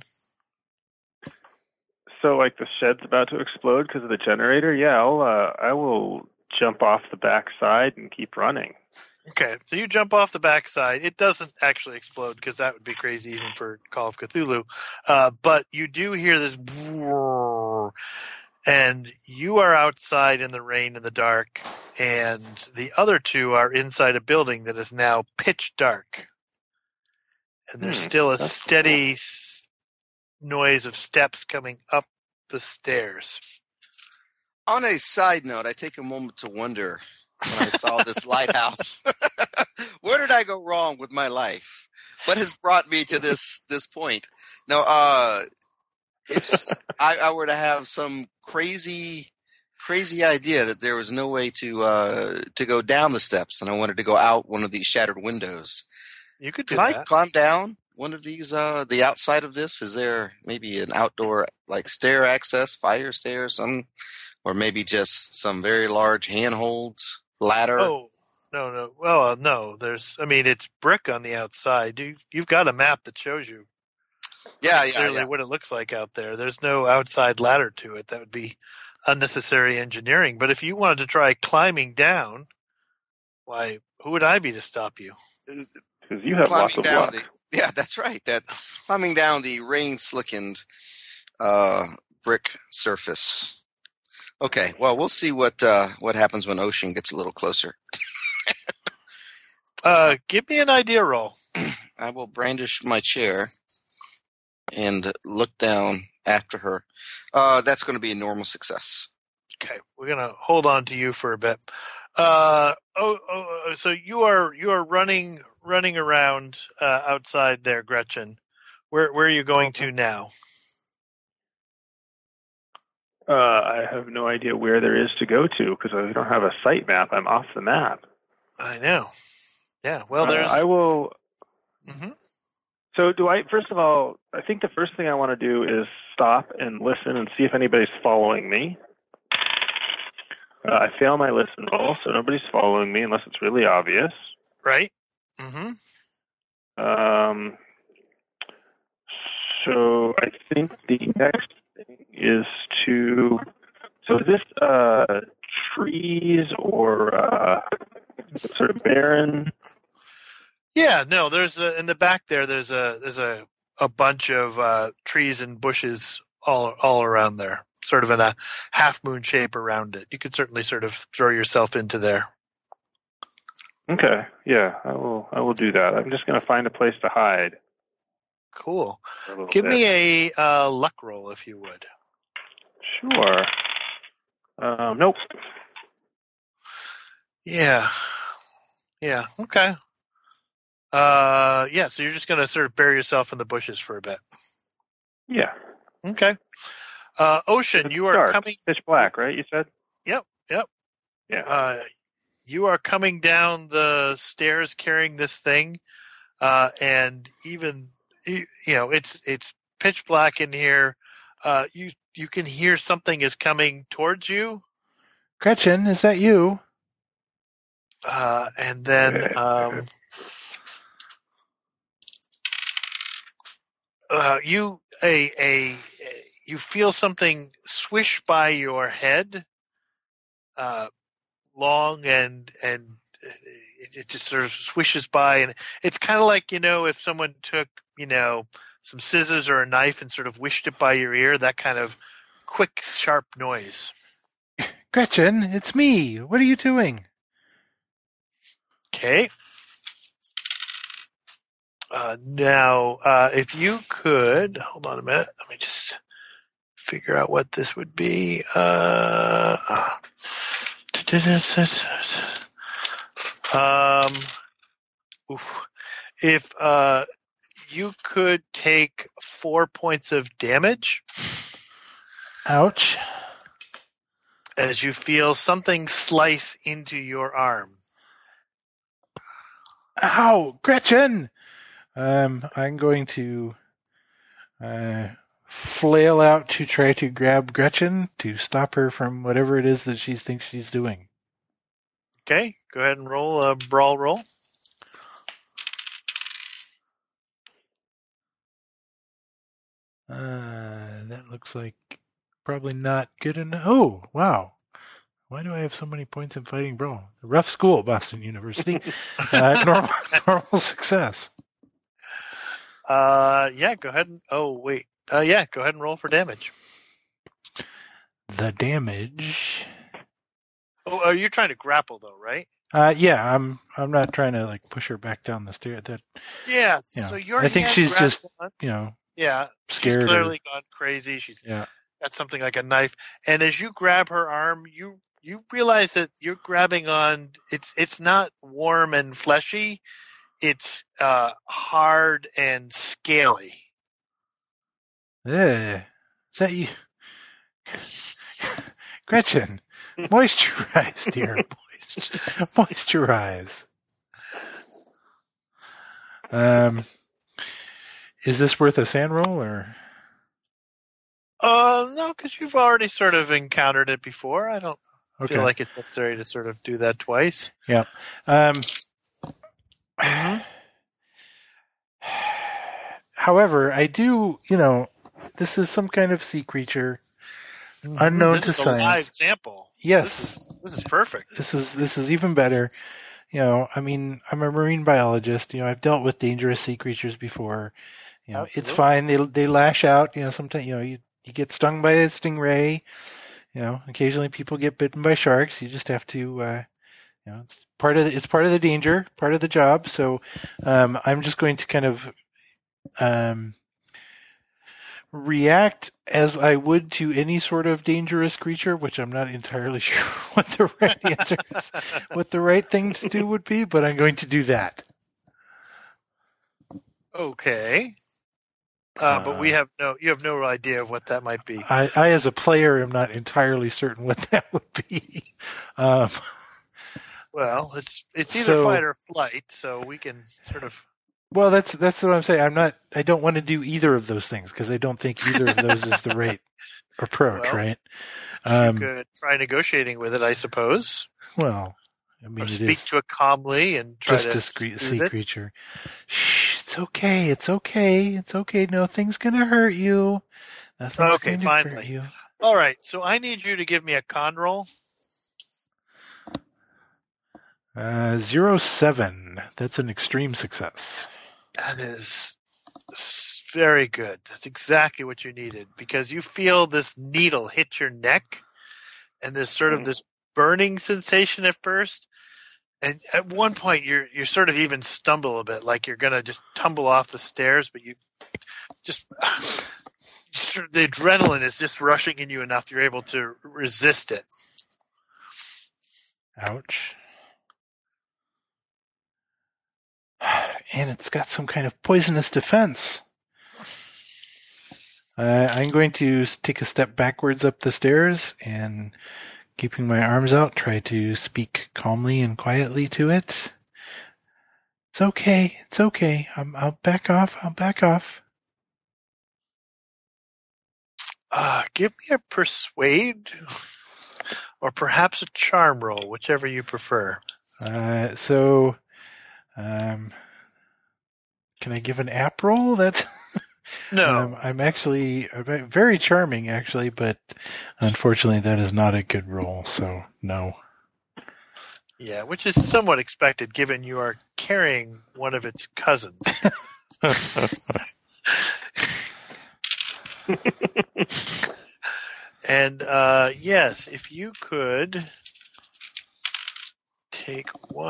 C: So, like, the shed's about to explode because of the generator? Yeah, I will jump off the back side and keep running.
B: Okay, so you jump off the back side. It doesn't actually explode because that would be crazy even for Call of Cthulhu. But you do hear this, and you are outside in the rain and the dark, and the other two are inside a building that is now pitch dark. And there's still a steady noise of steps coming up the stairs.
D: On a side note, I take a moment to wonder when I saw this lighthouse. Where did I go wrong with my life? What has brought me to this point? No, if I were to have some crazy idea that there was no way to go down the steps, and I wanted to go out one of these shattered windows.
B: You could do
D: that.
B: Could
D: I climb down one of these, the outside of this? Is there maybe an outdoor, like, stair access, fire stair or something? Or maybe just some very large handholds, ladder?
B: Oh, no. Well, no. It's brick on the outside. You've got a map that shows you clearly what it looks like out there. There's no outside ladder to it. That would be unnecessary engineering. But if you wanted to try climbing down, why, who would I be to stop you?
C: Because you have lots of luck.
D: Yeah, that's right. That climbing down the rain-slickened brick surface. Okay, well, we'll see what happens when Ocean gets a little closer.
B: Give me an idea roll.
D: I will brandish my chair. and look down after her. That's going to be a normal success.
B: Okay, we're gonna hold on to you for a bit. So you are running around outside there, Gretchen. Where are you going to now?
C: I have no idea where there is to go to because I don't have a site map. I'm off the map.
B: I know. Yeah. Well, there's.
C: I will.
B: Mm-hmm.
C: So first of all, I think the first thing I want to do is stop and listen and see if anybody's following me. I fail my listen roll, so nobody's following me unless it's really obvious.
B: Right. Mm-hmm.
C: So I think the next thing is to. So is this trees or sort of barren?
B: Yeah. No. There's in the back there. There's a bunch of trees and bushes all around there, sort of in a half moon shape around it. You could certainly sort of throw yourself into there.
C: Okay. Yeah, I will do that. I'm just going to find a place to hide.
B: Cool. Give me a luck roll if you would.
C: Sure. Nope.
B: Yeah. Yeah. Okay. Yeah. So you're just gonna sort of bury yourself in the bushes for a bit.
C: Yeah.
B: Okay. Ocean, you are
C: dark.
B: coming.
C: Pitch black, right? You said.
B: Yep.
C: Yeah.
B: You are coming down the stairs carrying this thing, and even it's pitch black in here. You can hear something is coming towards you.
A: Gretchen, is that you?
B: And then you feel something swish by your head, long and it just sort of swishes by, and it's kind of like if someone took some scissors or a knife and sort of wished it by your ear, that kind of quick, sharp noise.
A: Gretchen, it's me. What are you doing?
B: Okay. Now, if you could, hold on a minute. Let me just figure out what this would be. If you could take 4 points of damage.
A: Ouch.
B: As you feel something slice into your arm.
A: Ow, Gretchen! I'm going to flail out to try to grab Gretchen to stop her from whatever it is that she thinks she's doing.
B: Okay, go ahead and roll a brawl roll.
A: That looks like probably not good enough. Oh, wow. Why do I have so many points in fighting brawl? A rough school, Boston University. Normal success.
B: Yeah, go ahead and. Oh, wait. Yeah, go ahead and roll for damage.
A: The damage.
B: Oh, you're trying to grapple though, right?
A: Yeah, I'm not trying to push her back down the stairs.
B: Yeah. So
A: I think she's just
B: yeah,
A: scared.
B: She's clearly gone crazy. She's got something like a knife, and as you grab her arm, you realize that you're grabbing on. It's not warm and fleshy. It's hard and scaly.
A: Is that you? Gretchen, moisturize, dear. Moisturize. Is this worth a sand roll or?
B: No, because you've already sort of encountered it before. I don't feel like it's necessary to sort of do that twice.
A: Yeah. However, I do, this is some kind of sea creature unknown to science. This is a
B: live sample.
A: Yes.
B: This is perfect.
A: This is even better. I'm a marine biologist. I've dealt with dangerous sea creatures before. It's fine. They lash out. Sometimes you get stung by a stingray. Occasionally people get bitten by sharks. You just have to. It's part of the danger, part of the job. So I'm just going to kind of react as I would to any sort of dangerous creature, which I'm not entirely sure what the right answer is, what the right thing to do would be, but I'm going to do that.
B: Okay. But you have no idea of what that might be.
A: I, as a player, am not entirely certain what that would be.
B: Well, it's either fight or flight, so we can sort of.
A: Well, that's what I'm saying. I don't want to do either of those things because I don't think either of those is the right approach, right?
B: You could try negotiating with it, I suppose.
A: Well, I mean,
B: or speak to it calmly and try
A: just
B: to
A: a sea creature. Shh, it's okay. It's okay. It's okay. Nothing's gonna hurt you. Nothing's
B: okay,
A: gonna
B: finally.
A: hurt you.
B: All right. So I need you to give me a con roll.
A: 07. That's an extreme success.
B: That is very good. That's exactly what you needed because you feel this needle hit your neck and there's sort of this burning sensation at first. And at one point you sort of even stumble a bit like you're going to just tumble off the stairs, but you just the adrenaline is just rushing in you enough you're able to resist it.
A: Ouch. And it's got some kind of poisonous defense. I'm going to take a step backwards up the stairs and, keeping my arms out, try to speak calmly and quietly to it. It's okay. It's okay. I'll back off. I'll back off.
B: Give me a persuade or perhaps a charm roll, whichever you prefer.
A: Can I give an app roll? That's
B: no.
A: I'm very charming, actually, but unfortunately that is not a good roll, so no.
B: Yeah, which is somewhat expected given you are carrying one of its cousins. And yes, if you could take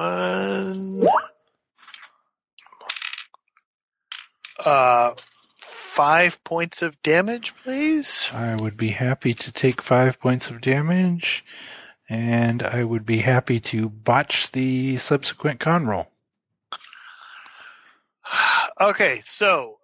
B: 5 points of damage, please.
A: I would be happy to take 5 points of damage, and I would be happy to botch the subsequent con roll.
B: Okay, so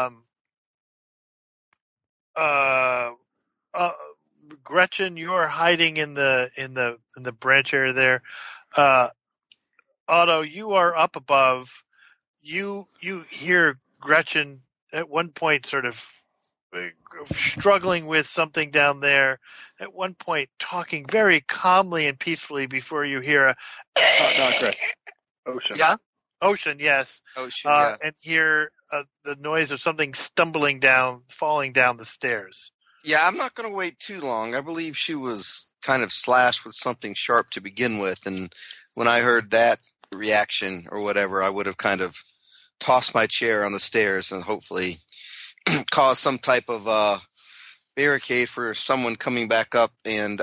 B: Gretchen, you are hiding in the branch area there. Otto, you are up above. You hear Gretchen at one point sort of struggling with something down there. At one point, talking very calmly and peacefully before you hear a
C: not Gretchen. Ocean.
D: Yeah.
B: Ocean, yes.
D: Ocean, yeah.
B: And hear the noise of something falling down the stairs.
D: Yeah, I'm not going to wait too long. I believe she was kind of slashed with something sharp to begin with, and when I heard that reaction or whatever, I would have kind of tossed my chair on the stairs and hopefully caused some type of barricade for someone coming back up and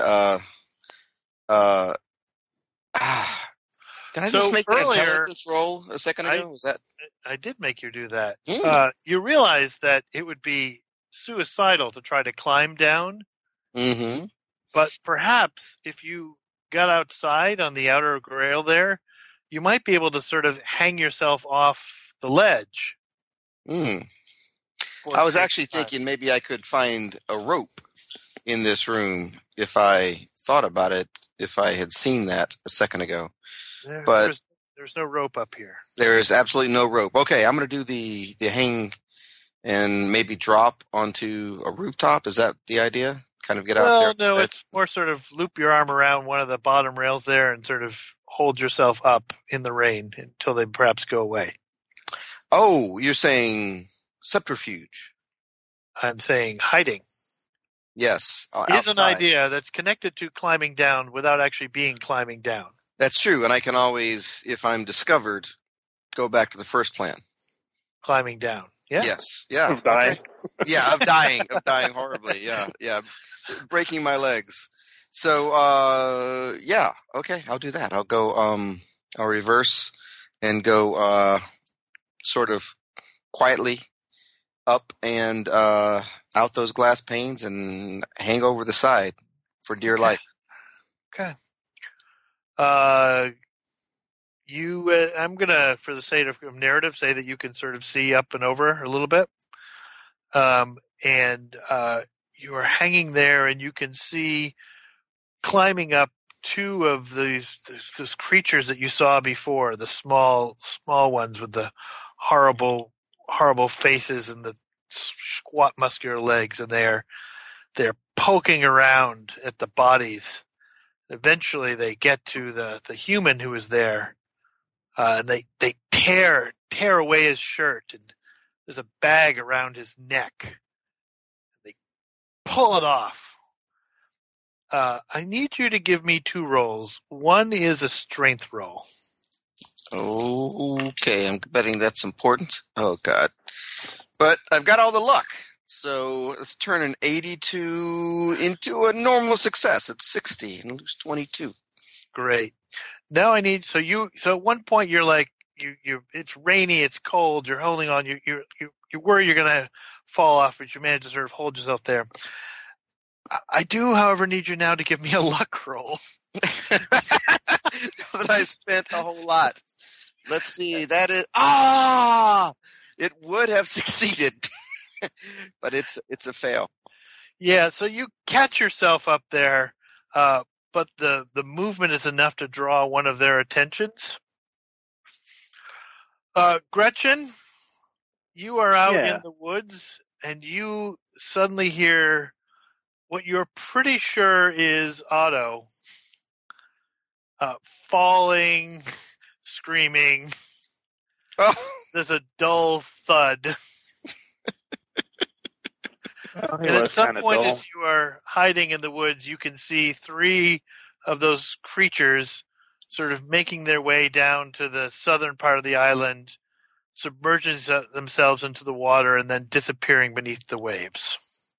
D: Did I just make an intelligence roll a second ago? Was that?
B: I did make you do that. You realize that it would be suicidal to try to climb down.
D: Mm-hmm.
B: But perhaps if you got outside on the outer rail there, you might be able to sort of hang yourself off the ledge.
D: I was actually thinking maybe I could find a rope in this room if I thought about it, if I had seen that a second ago. But
B: there's no rope up here.
D: There is absolutely no rope. Okay, I'm going to do the hang and maybe drop onto a rooftop. Is that the idea? Kind of get out there?
B: Well, no, it's more sort of loop your arm around one of the bottom rails there and sort of hold yourself up in the rain until they perhaps go away.
D: Oh, you're saying subterfuge.
B: I'm saying hiding.
D: Yes,
B: is an idea that's connected to climbing down without actually being climbing down.
D: That's true, and I can always, if I'm discovered, go back to the first plan.
B: Climbing down. Yeah.
D: Yes. Yeah.
C: Of dying.
D: Okay. Yeah, of dying horribly. Yeah. Breaking my legs. So, yeah. Okay, I'll do that. I'll go. I'll reverse and go sort of quietly up and out those glass panes and hang over the side for dear life.
B: Okay. I'm gonna, for the sake of narrative, say that you can sort of see up and over a little bit, and you are hanging there, and you can see climbing up two of these creatures that you saw before, the small ones with the horrible faces and the squat muscular legs, and they're poking around at the bodies. Eventually they get to the human who is there, and they tear away his shirt, and there's a bag around his neck. They pull it off. I need you to give me 2 rolls. One is a strength roll.
D: Okay, I'm betting that's important. Oh, God. But I've got all the luck. So let's turn an 82 into a normal success. It's 60 and lose 22.
B: Great. Now I need, so at one point you're like, it's rainy, it's cold, you're holding on, you worry you're going to fall off, but you manage to sort of hold yourself there. I do, however, need you now to give me a luck roll.
D: That I spent a whole lot. Let's see, that is, it would have succeeded, but it's a fail.
B: Yeah, so you catch yourself up there, but the movement is enough to draw one of their attentions. Gretchen, you are out in the woods, and you suddenly hear what you're pretty sure is Otto falling, screaming.
D: Oh.
B: There's a dull thud. And at some point, as you are hiding in the woods, you can see 3 of those creatures sort of making their way down to the southern part of the island, submerging themselves into the water, and then disappearing beneath the waves.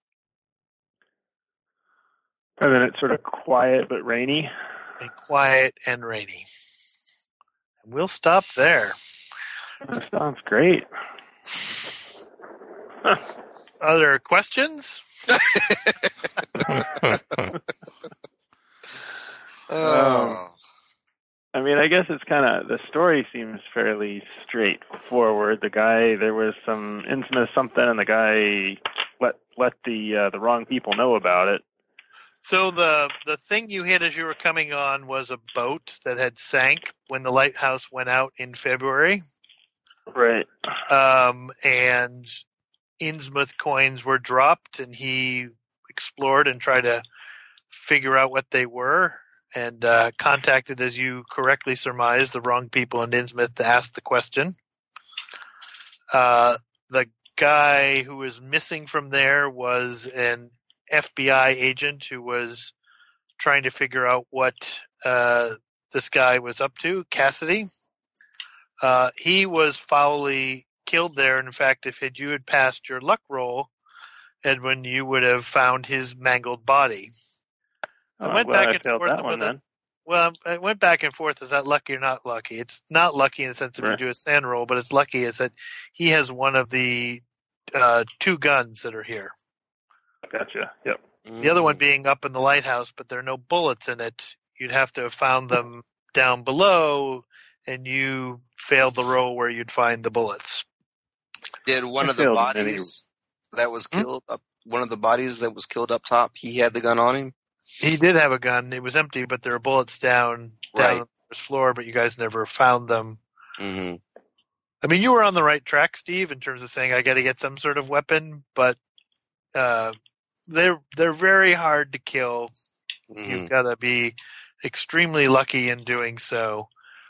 C: And then it's sort of quiet but rainy.
B: And quiet and rainy. And we'll stop there.
C: That sounds great.
B: Other questions?
C: I mean, I guess it's kind of, the story seems fairly straightforward. The guy, there was some incident something, and the guy let the wrong people know about it.
B: So the thing you hit as you were coming on was a boat that had sank when the lighthouse went out in February.
C: Right.
B: And Innsmouth coins were dropped, and he explored and tried to figure out what they were, and contacted, as you correctly surmised, the wrong people in Innsmouth to ask the question. The guy who was missing from there was an FBI agent who was trying to figure out what this guy was up to, Cassidy. He was foully killed there. In fact, if you had passed your luck roll, Edwin, you would have found his mangled body. I went back and forth with it. Well, I went back and forth. Is that lucky or not lucky? It's not lucky in the sense if you do a sand roll, but it's lucky is that he has one of the 2 guns that are here.
C: Gotcha. Yep.
B: The other one being up in the lighthouse, but there are no bullets in it. You'd have to have found them down below, and you failed the roll where you'd find the bullets.
D: Did one of the bodies that was killed up, one of the bodies that was killed up top, he had the gun on him?
B: He did have a gun. It was empty, but there were bullets down on the first floor, but you guys never found them.
D: Mm-hmm.
B: I mean, you were on the right track, Steve, in terms of saying I got to get some sort of weapon, but they're very hard to kill. Mm-hmm. You've got to be extremely lucky in doing so,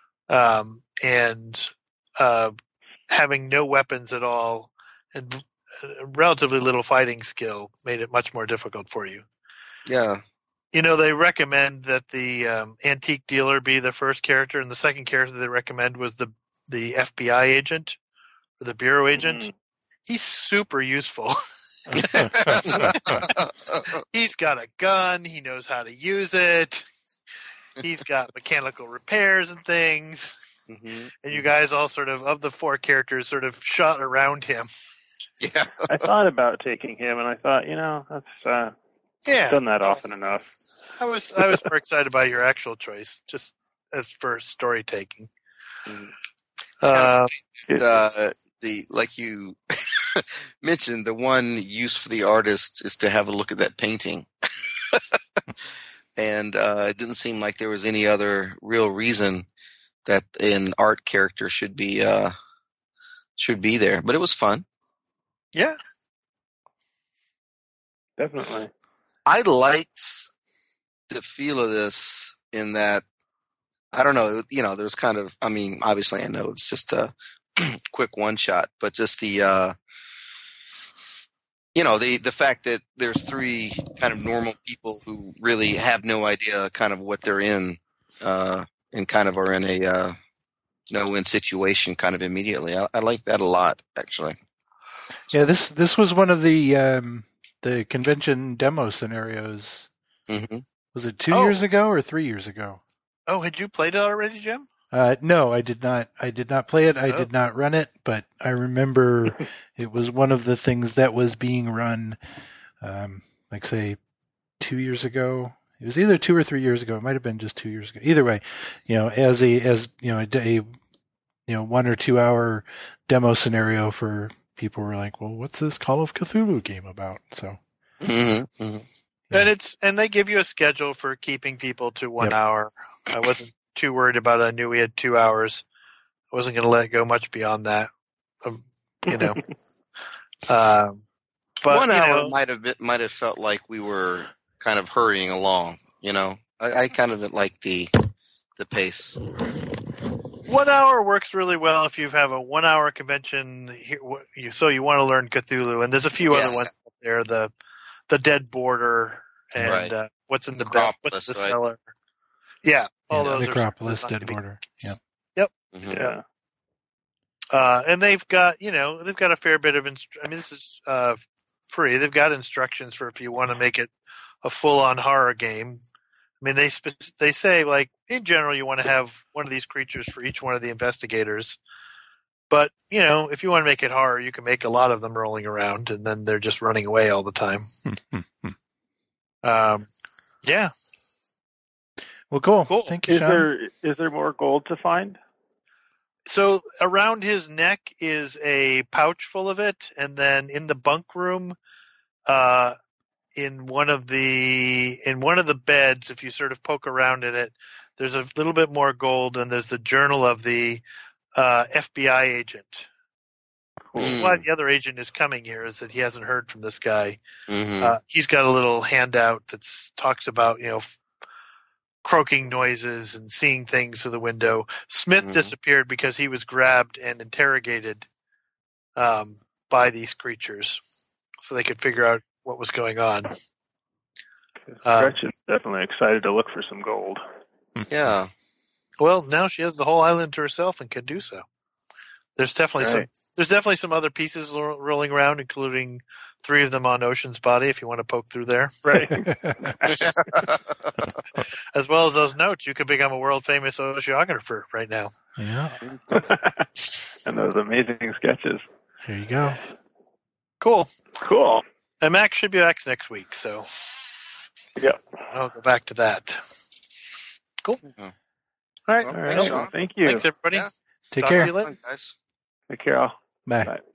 B: and having no weapons at all and relatively little fighting skill made it much more difficult for you.
D: Yeah.
B: You know, they recommend that the antique dealer be the first character, and the second character they recommend was the FBI agent or the bureau agent. Mm-hmm. He's super useful. He's got a gun. He knows how to use it. He's got mechanical repairs and things. Mm-hmm. And you guys all sort of the 4 characters sort of shot around him.
D: Yeah.
C: I thought about taking him, and I thought, that's
B: Yeah.
C: done that often enough.
B: I was more excited by your actual choice, just as for story taking.
D: Mhm.
B: Uh,
D: Like you mentioned, the one use for the artist is to have a look at that painting. And it didn't seem like there was any other real reason that an art character should be there. But it was fun.
B: yeah.
C: Definitely.
D: I liked the feel of this in that, I don't know, there's kind of, I mean, obviously I know it's just a quick one shot, but just the fact that there's three kind of normal people who really have no idea kind of what they're in, and kind of are in a no-win situation kind of immediately. I like that a lot, actually.
A: Yeah, this was one of the convention demo scenarios.
D: Mm-hmm.
A: Was it 2 years ago or 3 years ago?
B: Oh, had you played it already, Jim?
A: No, I did not. I did not play it. I did not run it, but I remember it was one of the things that was being run, like say 2 years ago. It was either 2 or 3 years ago. It might have been just 2 years ago. Either way, as a 1 or 2 hour demo scenario for people who were like, well, what's this Call of Cthulhu game about? So.
D: Mm-hmm. Mm-hmm.
B: And they give you a schedule for keeping people to 1
A: Yep.
B: hour. I wasn't too worried about it. I knew we had 2 hours. I wasn't going to let it go much beyond that. But
D: 1 hour might have felt like we were kind of hurrying along. I kind of like the pace.
B: 1 hour works really well if you have a 1 hour convention. So you want to learn Cthulhu, and there's a few other ones up there. The Dead Border and
D: Right.
B: What's in the
D: Necropolis,
B: What's the
D: right?
B: Cellar. Yeah, all
A: Yeah,
B: those
A: Necropolis,
B: are
A: Dead Border. Yep.
B: Yep.
D: Mm-hmm.
C: Yeah.
B: And they've got a fair bit of this is free. They've got instructions for if you want to make it a full-on horror game. I mean, they say, like, in general, you want to have one of these creatures for each one of the investigators. But, if you want to make it horror, you can make a lot of them rolling around, and then they're just running away all the time. Yeah.
A: Well, cool.
B: Cool.
A: Thank you, Sean.
C: Is there more gold to find?
B: So around his neck is a pouch full of it, and then in the bunk room, in one of the beds, if you sort of poke around in it, there's a little bit more gold, and there's the journal of the FBI agent. Why the other agent is coming here is that he hasn't heard from this guy.
D: Mm-hmm.
B: He's got a little handout that talks about croaking noises and seeing things through the window. Smith disappeared because he was grabbed and interrogated by these creatures, so they could figure out what was going on.
C: Gretchen's definitely excited to look for some gold.
D: Yeah.
B: Well, now she has the whole island to herself and can do so. There's definitely some other pieces rolling around, including 3 of them on Ocean's body, if you want to poke through there.
C: Right.
B: As well as those notes. You could become a world-famous oceanographer right now.
A: Yeah.
C: And those amazing sketches.
A: There you go.
B: Cool. And Max should be back next week, so
C: Yep.
B: I'll go back to that. Cool.
D: Yeah.
B: All right.
D: Well,
C: All right.
D: thanks, Sean.
C: Thank you.
B: Thanks, everybody.
D: Yeah.
A: Take
B: Talk
A: care.
B: to you later.
D: Guys.
C: Take care, all.
A: Bye.
C: Bye.